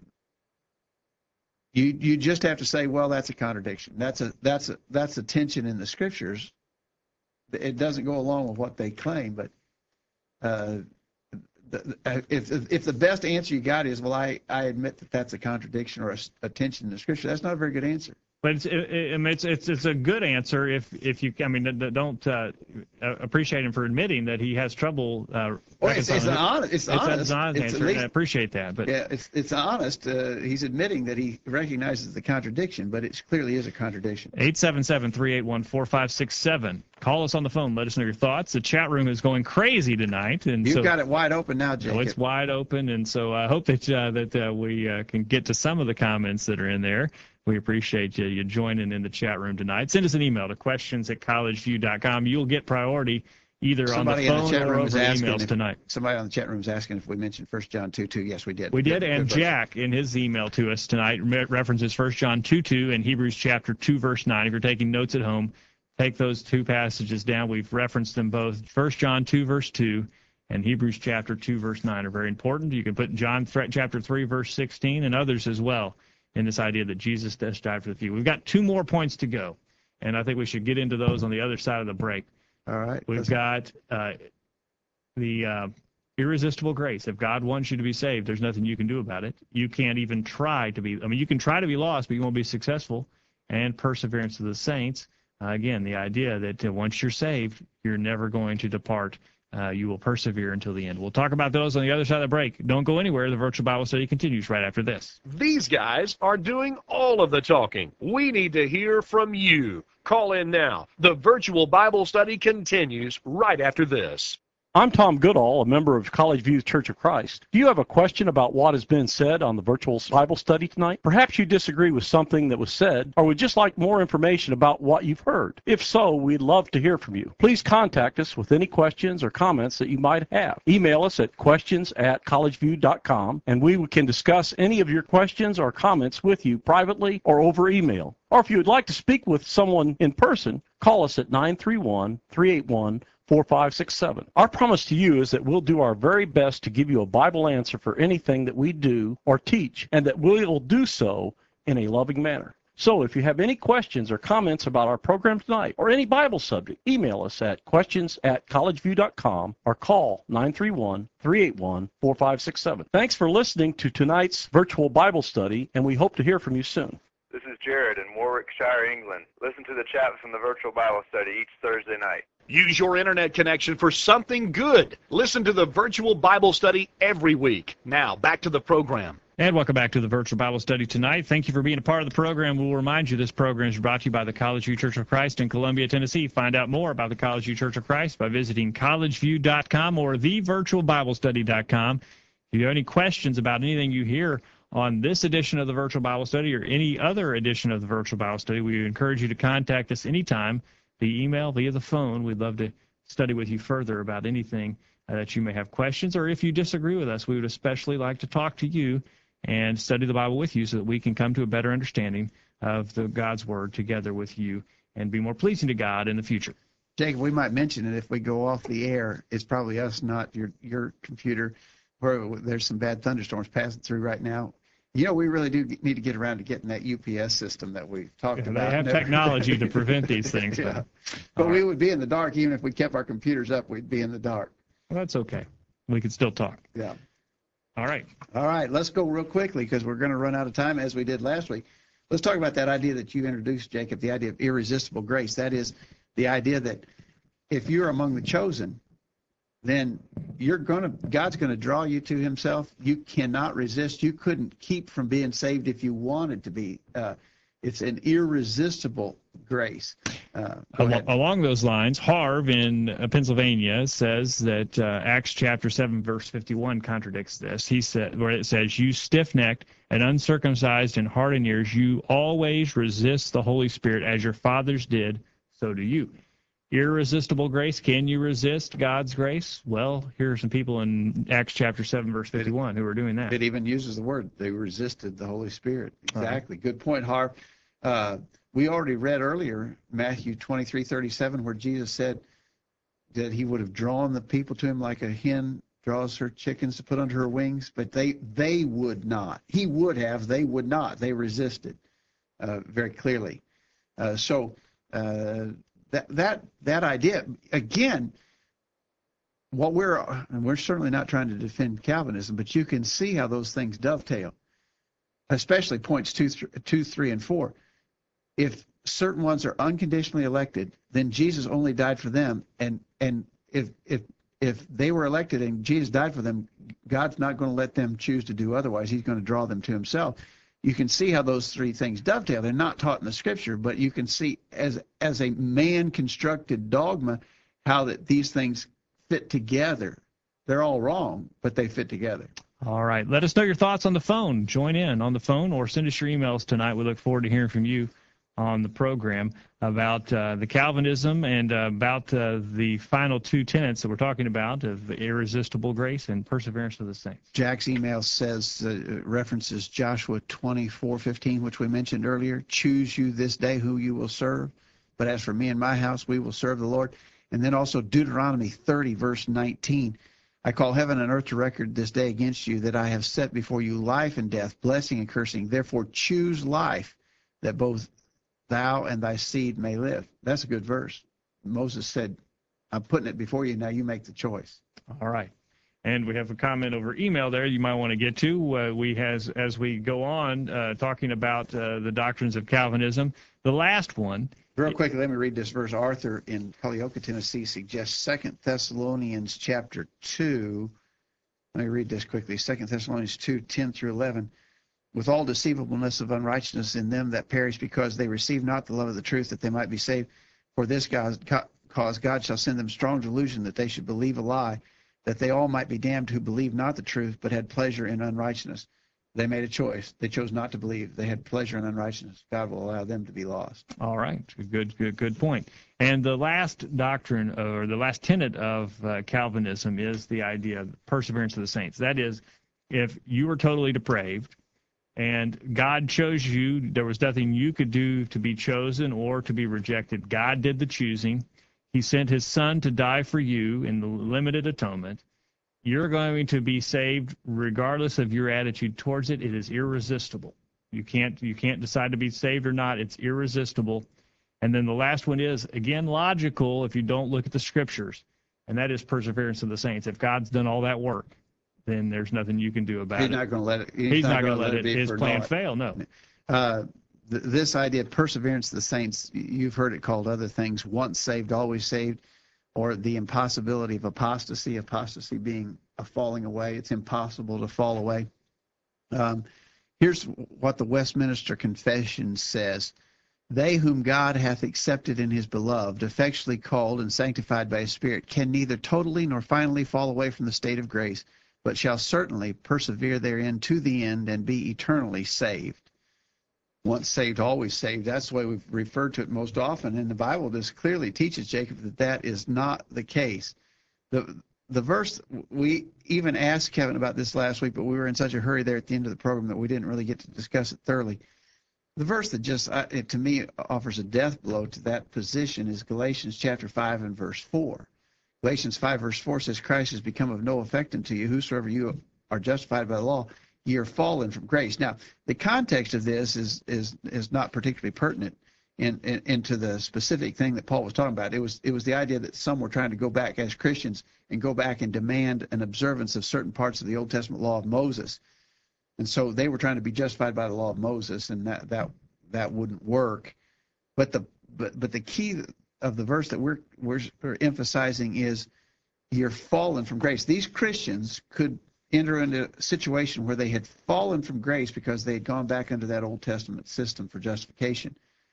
just have to say, well, that's a contradiction. That's a tension in the scriptures. It doesn't go along with what they claim. But if the best answer you got is, well, I admit that that's a contradiction or a tension in the scripture, that's not a very good answer. But it's a good answer if you, I mean, don't appreciate him for admitting that he has trouble. Well, it's an honest. It's honest. It's an honest answer, and I appreciate that. But yeah, it's honest. He's admitting that he recognizes the contradiction, but it clearly is a contradiction. 877-381-4567. Call us on the phone. Let us know your thoughts. The chat room is going crazy tonight, and You've got it wide open now, Jacob. It's wide open, and so I hope that we can get to some of the comments that are in there. We appreciate you joining in the chat room tonight. Send us an email to questions@collegeview.com. You'll get priority either Somebody on the phone or over emails tonight. Somebody on the chat room is asking if we mentioned 1 John 2:2. Yes, we did. We did, and Good Jack, in his email to us tonight, references 1 John 2:2 and Hebrews chapter 2, verse 9. If you're taking notes at home, take those two passages down. We've referenced them both. 1 John 2, verse 2 and Hebrews chapter 2, verse 9 are very important. You can put John chapter 3, verse 16 and others as well in this idea that Jesus does die for the few. We've got two more points to go, and I think we should get into those on the other side of the break. All right. We've got the irresistible grace. If God wants you to be saved, there's nothing you can do about it. You can't even try to be. I mean, you can try to be lost, but you won't be successful. And perseverance of the saints. Again, the idea that once you're saved, you're never going to depart. You will persevere until the end. We'll talk about those on the other side of the break. Don't go anywhere. The virtual Bible study continues right after this. These guys are doing all of the talking. We need to hear from you. Call in now. The virtual Bible study continues right after this. I'm Tom Goodall, a member of College View Church of Christ. Do you have a question about what has been said on the virtual Bible study tonight? Perhaps you disagree with something that was said, or would just like more information about what you've heard. If so, we'd love to hear from you. Please contact us with any questions or comments that you might have. Email us at questions@collegeview.com, and we can discuss any of your questions or comments with you privately or over email. Or if you would like to speak with someone in person, call us at 931-381-4567. Our promise to you is that we'll do our very best to give you a Bible answer for anything that we do or teach, and that we will do so in a loving manner. So if you have any questions or comments about our program tonight or any Bible subject, email us at questions@collegeview.com or call 931-381-4567. Thanks for listening to tonight's virtual Bible study, and we hope to hear from you soon. This is Jared in Warwickshire, England. Listen to the chat from the virtual Bible study each Thursday night. Use your internet connection for something good. Listen to the virtual Bible study every week. Now, back to the program. And welcome back to the virtual Bible study tonight. Thank you for being a part of the program. We'll remind you this program is brought to you by the College View Church of Christ in Columbia, Tennessee. Find out more about the College View Church of Christ by visiting collegeview.com or thevirtualbiblestudy.com. If you have any questions about anything you hear on this edition of the Virtual Bible Study or any other edition of the Virtual Bible Study. We encourage you to contact us anytime via email, via the phone. We'd love to study with you further about anything that you may have questions, or if you disagree with us, we would especially like to talk to you and study the Bible with you so that we can come to a better understanding of God's Word together with you and be more pleasing to God in the future. Jacob, we might mention it if we go off the air. It's probably us, not your computer, where there's some bad thunderstorms passing through right now. You know, we really do need to get around to getting that UPS system that we talked about. They have technology to prevent these things. Yeah. But we would be in the dark. Even if we kept our computers up, we'd be in the dark. Well, that's okay. We could still talk. Yeah. All right. All right. Let's go real quickly because we're going to run out of time as we did last week. Let's talk about that idea that you introduced, Jacob, the idea of irresistible grace. That is the idea that if you're among the chosen, then God's going to draw you to himself. You cannot resist. You couldn't keep from being saved if you wanted to be. It's an irresistible grace. Along those lines, Harv in Pennsylvania says that Acts chapter 7, verse 51 contradicts this. He said, where it says, "You stiff-necked and uncircumcised in heart and ears, you always resist the Holy Spirit as your fathers did, so do you." Irresistible grace. Can you resist God's grace? Well, here are some people in Acts chapter 7, verse 51 who are doing that. It even uses the word. They resisted the Holy Spirit. Exactly. Good point, Harv. We already read earlier Matthew 23:37, where Jesus said that he would have drawn the people to him like a hen draws her chickens to put under her wings, but they would not. He would have, they would not. They resisted very clearly. That idea, again, we're certainly not trying to defend Calvinism, but you can see how those things dovetail, especially points 2, 3, and 4. If certain ones are unconditionally elected, then Jesus only died for them, and if they were elected and Jesus died for them, God's not going to let them choose to do otherwise. He's going to draw them to himself. You can see how those three things dovetail. They're not taught in the Scripture, but you can see as a man-constructed dogma how that these things fit together. They're all wrong, but they fit together. All right. Let us know your thoughts on the phone. Join in on the phone or send us your emails tonight. We look forward to hearing from you on the program about the Calvinism and about the final two tenets that we're talking about of irresistible grace and perseverance of the saints. Jack's email says, references Joshua 24:15, which we mentioned earlier. Choose you this day who you will serve. But as for me and my house, we will serve the Lord. And then also Deuteronomy 30, verse 19. I call heaven and earth to record this day against you that I have set before you life and death, blessing and cursing. Therefore choose life, that both thou and thy seed may live. That's a good verse. Moses said, I'm putting it before you, now you make the choice. All right. And we have a comment over email there you might want to get to. As we go on talking about the doctrines of Calvinism, the last one. Real quickly, let me read this verse. Arthur in Culleoka, Tennessee suggests 2 Thessalonians chapter 2. Let me read this quickly. 2 Thessalonians 2, 10 through 11. With all deceivableness of unrighteousness in them that perish, because they receive not the love of the truth, that they might be saved. For this cause God shall send them strong delusion, that they should believe a lie, that they all might be damned who believed not the truth, but had pleasure in unrighteousness. They made a choice. They chose not to believe. They had pleasure in unrighteousness. God will allow them to be lost. All right. Good point. And the last doctrine, or the last tenet of Calvinism, is the idea of perseverance of the saints. That is, if you were totally depraved, and God chose you, there was nothing you could do to be chosen or to be rejected. God did the choosing. He sent his son to die for you in the limited atonement. You're going to be saved regardless of your attitude towards it. It is irresistible. You can't decide to be saved or not. It's irresistible. And then the last one is, again, logical if you don't look at the Scriptures, and that is perseverance of the saints. If God's done all that work, then there's nothing you can do about it. He's not going to let it. He's not going to let his plan fail. No. This idea of perseverance of the saints, you've heard it called other things: once saved, always saved, or the impossibility of apostasy. Apostasy being a falling away. It's impossible to fall away. Here's what the Westminster Confession says: They whom God hath accepted in his beloved, effectually called and sanctified by his Spirit, can neither totally nor finally fall away from the state of grace, but shall certainly persevere therein to the end and be eternally saved. Once saved, always saved. That's the way we've referred to it most often. And the Bible just clearly teaches, Jacob, that that is not the case. The verse, we even asked Kevin about this last week, but we were in such a hurry there at the end of the program that we didn't really get to discuss it thoroughly. The verse that just, to me, offers a death blow to that position is Galatians chapter 5 and verse 4. Galatians 5 verse 4 says, Christ has become of no effect unto you, whosoever you are justified by the law, ye are fallen from grace. Now, the context of this is not particularly pertinent into the specific thing that Paul was talking about. It was the idea that some were trying to go back as Christians and go back and demand an observance of certain parts of the Old Testament law of Moses. And so they were trying to be justified by the law of Moses, and that wouldn't work. But the key of the verse that we're emphasizing is you're fallen from grace. These Christians could enter into a situation where they had fallen from grace because they had gone back under that Old Testament system for justification.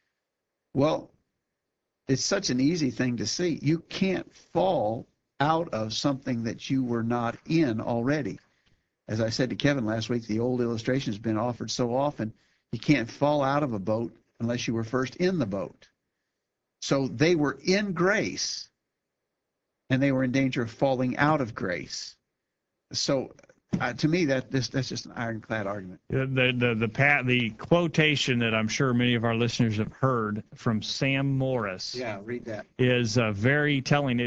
Well, it's such an easy thing to see. You can't fall out of something that you were not in already. As I said to Kevin last week, the old illustration has been offered so often, you can't fall out of a boat unless you were first in the boat. So they were in grace, and they were in danger of falling out of grace. So to me, that's just an ironclad argument. The quotation that I'm sure many of our listeners have heard from Sam Morris. Yeah, read that. Is very telling.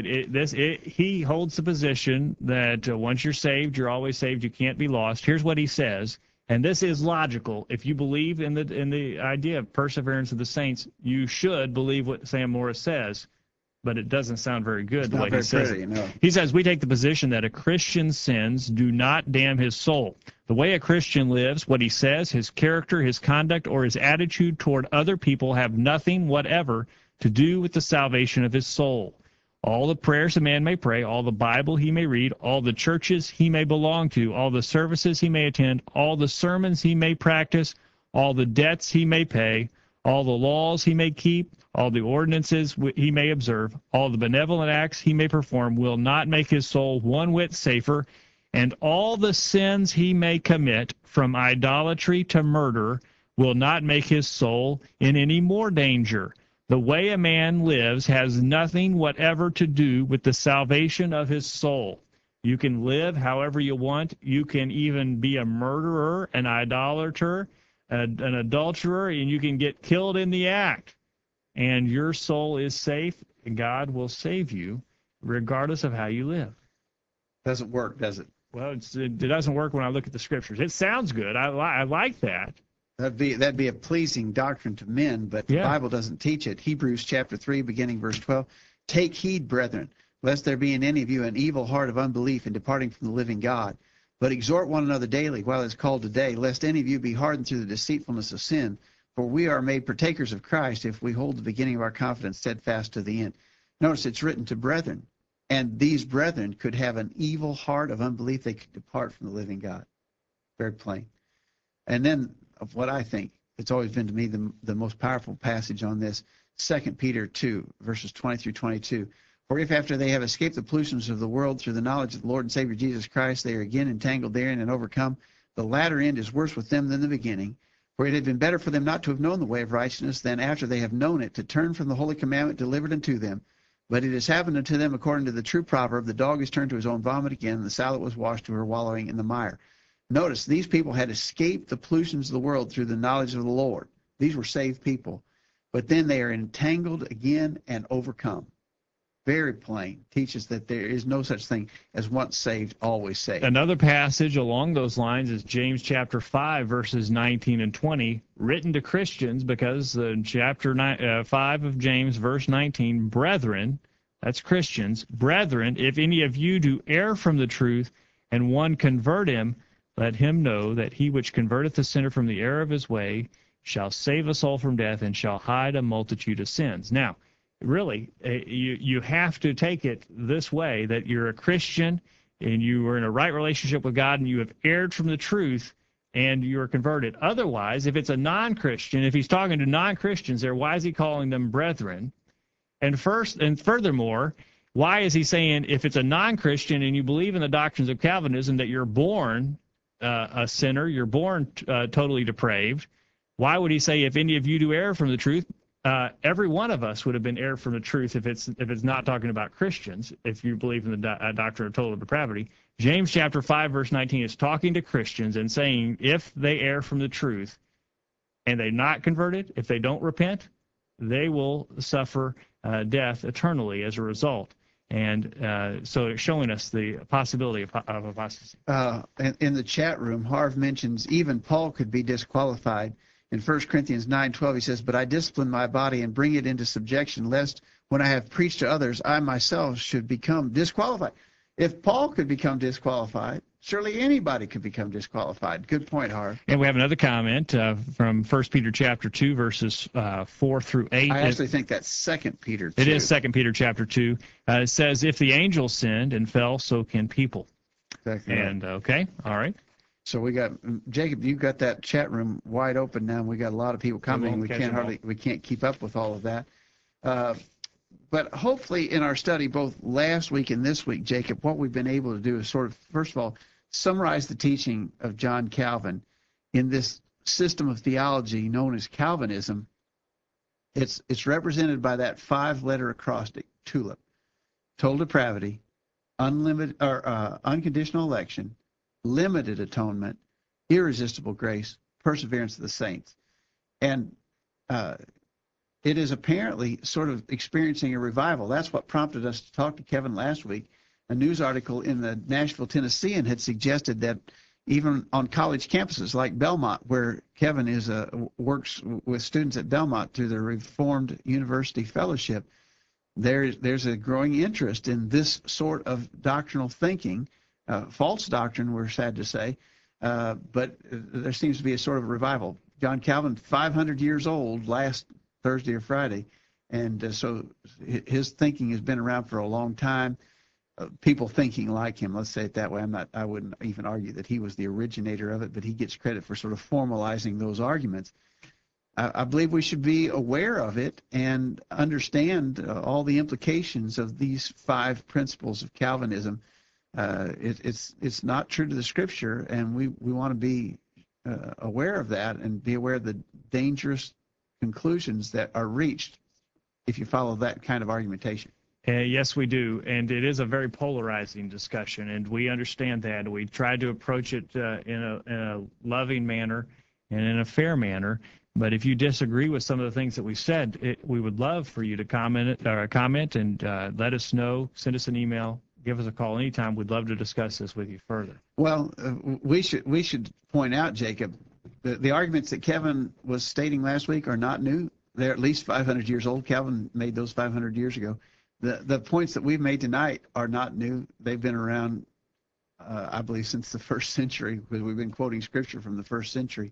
He holds the position that once you're saved, you're always saved. You can't be lost. Here's what he says, and this is logical. If you believe in the idea of perseverance of the saints, you should believe what Sam Morris says. But it doesn't sound very good the way he says it. No. He says, we take the position that a Christian's sins do not damn his soul. The way a Christian lives, what he says, his character, his conduct, or his attitude toward other people have nothing whatever to do with the salvation of his soul. All the prayers a man may pray, all the Bible he may read, all the churches he may belong to, all the services he may attend, all the sermons he may practice, all the debts he may pay, all the laws he may keep, all the ordinances he may observe, all the benevolent acts he may perform will not make his soul one whit safer, and all the sins he may commit, from idolatry to murder, will not make his soul in any more danger. The way a man lives has nothing whatever to do with the salvation of his soul. You can live however you want. You can even be a murderer, an idolater, an adulterer, and you can get killed in the act. And your soul is safe, and God will save you regardless of how you live. Doesn't work, does it? Well, it doesn't work when I look at the scriptures. It sounds good. I like that. That'd be a pleasing doctrine to men, but the Bible doesn't teach it. Hebrews chapter 3, beginning verse 12. Take heed, brethren, lest there be in any of you an evil heart of unbelief in departing from the living God. But exhort one another daily while it's called today, lest any of you be hardened through the deceitfulness of sin. For we are made partakers of Christ if we hold the beginning of our confidence steadfast to the end. Notice it's written to brethren, and these brethren could have an evil heart of unbelief. They could depart from the living God. Very plain. And then of what I think, it's always been to me the most powerful passage on this, 2 Peter 2, verses 20 through 22. For if after they have escaped the pollutions of the world through the knowledge of the Lord and Savior Jesus Christ, they are again entangled therein and overcome, the latter end is worse with them than the beginning. For it had been better for them not to have known the way of righteousness than after they have known it to turn from the holy commandment delivered unto them. But it has happened unto them according to the true proverb, the dog is turned to his own vomit again, and the sow that was washed to her wallowing in the mire. Notice, these people had escaped the pollutions of the world through the knowledge of the Lord. These were saved people. But then they are entangled again and overcome. Very plain. Teaches that there is no such thing as once saved, always saved. Another passage along those lines is James chapter 5, verses 19 and 20, written to Christians, because chapter 5 of James, verse 19, brethren, that's Christians, brethren, if any of you do err from the truth, and one convert him, let him know that he which converteth the sinner from the error of his way shall save us all from death, and shall hide a multitude of sins. Now, really, you have to take it this way, that you're a Christian and you are in a right relationship with God and you have erred from the truth and you're converted. Otherwise, if it's a non-Christian, if he's talking to non-Christians there, why is he calling them brethren? And furthermore, Why is he saying if it's a non-Christian and you believe in the doctrines of Calvinism that you're born a sinner, you're born totally depraved? Why would he say if any of you do err from the truth? Every one of us would have been erred from the truth if it's not talking about Christians, if you believe in the doctrine of total depravity. James chapter 5, verse 19 is talking to Christians and saying if they err from the truth and they're not converted, if they don't repent, they will suffer death eternally as a result. And so it's showing us the possibility of apostasy. In the chat room, Harv mentions even Paul could be disqualified. In 1 Corinthians 9:12, he says, "But I discipline my body and bring it into subjection, lest when I have preached to others, I myself should become disqualified." If Paul could become disqualified, surely anybody could become disqualified. Good point, Harv. And we have another comment from 1 Peter chapter 2, verses 4 through 8. I actually think that's 2 Peter 2. It is 2 Peter chapter 2. It says, if the angels sinned and fell, so can people. Exactly right. And, okay, all right. So we got, Jacob, you've got that chat room wide open now. We got a lot of people commenting. We can't keep up with all of that. But hopefully in our study, both last week and this week, Jacob, what we've been able to do is sort of, first of all, summarize the teaching of John Calvin in this system of theology known as Calvinism. It's represented by that 5-letter acrostic, TULIP: total depravity, unlimited or unconditional election, limited atonement, irresistible grace, perseverance of the saints. And it is apparently sort of experiencing a revival. That's what prompted us to talk to Kevin last week. A news article in the Nashville Tennessean had suggested that even on college campuses like Belmont, where Kevin is works with students at Belmont through the Reformed University Fellowship, there's a growing interest in this sort of doctrinal thinking. False doctrine, we're sad to say, but there seems to be a sort of revival. John Calvin, 500 years old last Thursday or Friday, and so his thinking has been around for a long time. People thinking like him, let's say it that way. I wouldn't even argue that he was the originator of it, but he gets credit for sort of formalizing those arguments. I believe we should be aware of it and understand all the implications of these 5 principles of Calvinism. It's not true to the Scripture, and we want to be aware of that and be aware of the dangerous conclusions that are reached if you follow that kind of argumentation. Yes, we do, and it is a very polarizing discussion, and we understand that. We try to approach it in a loving manner and in a fair manner. But if you disagree with some of the things that we said, we would love for you to comment and let us know. Send us an email. Give us a call anytime. We'd love to discuss this with you further. Well, we should point out, Jacob, the arguments that Kevin was stating last week are not new. They're at least 500 years old. Calvin made those 500 years ago. The points that we've made tonight are not new. They've been around, I believe, since the 1st century, because we've been quoting Scripture from the 1st century.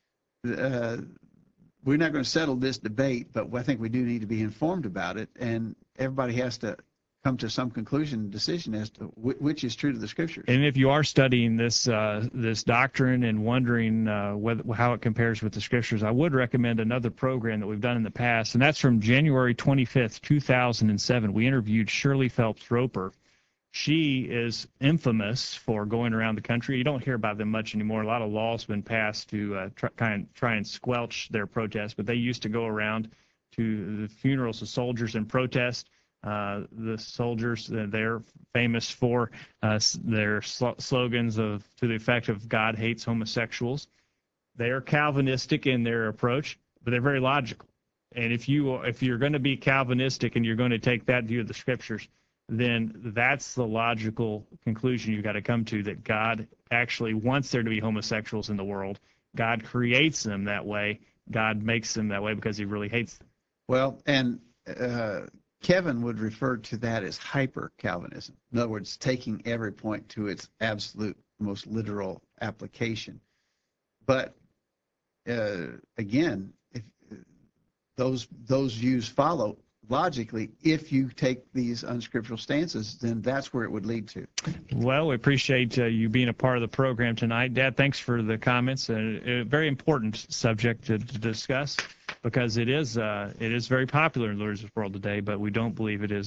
We're not going to settle this debate, but I think we do need to be informed about it, and everybody has to come to some conclusion and decision as to which is true to the Scriptures. And if you are studying this this doctrine and wondering how it compares with the Scriptures, I would recommend another program that we've done in the past, and that's from January 25th, 2007. We interviewed Shirley Phelps Roper. She is infamous for going around the country. You don't hear about them much anymore. A lot of laws have been passed to try and squelch their protests, but they used to go around to the funerals of soldiers and protest. The soldiers, they're famous for their slogans to the effect of God hates homosexuals. They are Calvinistic in their approach, but they're very logical. And if you're going to be Calvinistic and you're going to take that view of the Scriptures, then that's the logical conclusion you've got to come to, that God actually wants there to be homosexuals in the world. God creates them that way. God makes them that way because he really hates them. Well, and Kevin would refer to that as hyper-Calvinism. In other words, taking every point to its absolute most literal application. But again, if those views follow logically, if you take these unscriptural stances, then that's where it would lead to. Well, we appreciate you being a part of the program tonight. Dad, thanks for the comments. A very important subject to discuss, because it is very popular in the religious world today, but we don't believe it is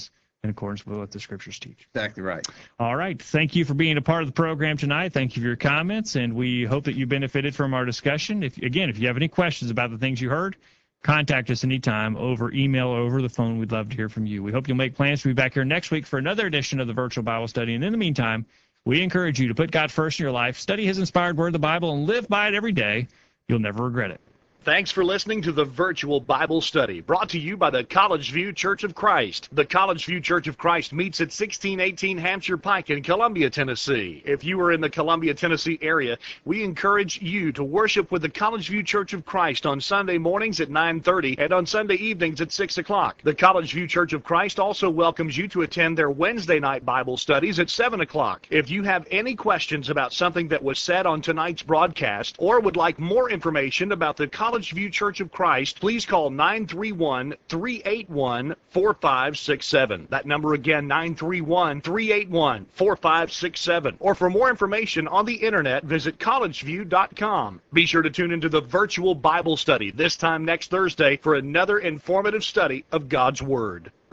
in accordance with what the Scriptures teach. Exactly right. All right. Thank you for being a part of the program tonight. Thank you for your comments, and we hope that you benefited from our discussion. If you have any questions about the things you heard, contact us anytime over email or over the phone. We'd love to hear from you. We hope you'll make plans to be back here next week for another edition of the Virtual Bible Study. And in the meantime, we encourage you to put God first in your life, study His inspired word, the Bible, and live by it every day. You'll never regret it. Thanks for listening to the Virtual Bible Study, brought to you by the College View Church of Christ. The College View Church of Christ meets at 1618 Hampshire Pike in Columbia, Tennessee. If you are in the Columbia, Tennessee area, we encourage you to worship with the College View Church of Christ on Sunday mornings at 9:30 and on Sunday evenings at 6 o'clock. The College View Church of Christ also welcomes you to attend their Wednesday night Bible studies at 7 o'clock. If you have any questions about something that was said on tonight's broadcast or would like more information about the College View Church of Christ, please call 931-381-4567. That number again, 931-381-4567. Or for more information on the internet, visit collegeview.com. Be sure to tune into the Virtual Bible Study this time next Thursday for another informative study of God's Word.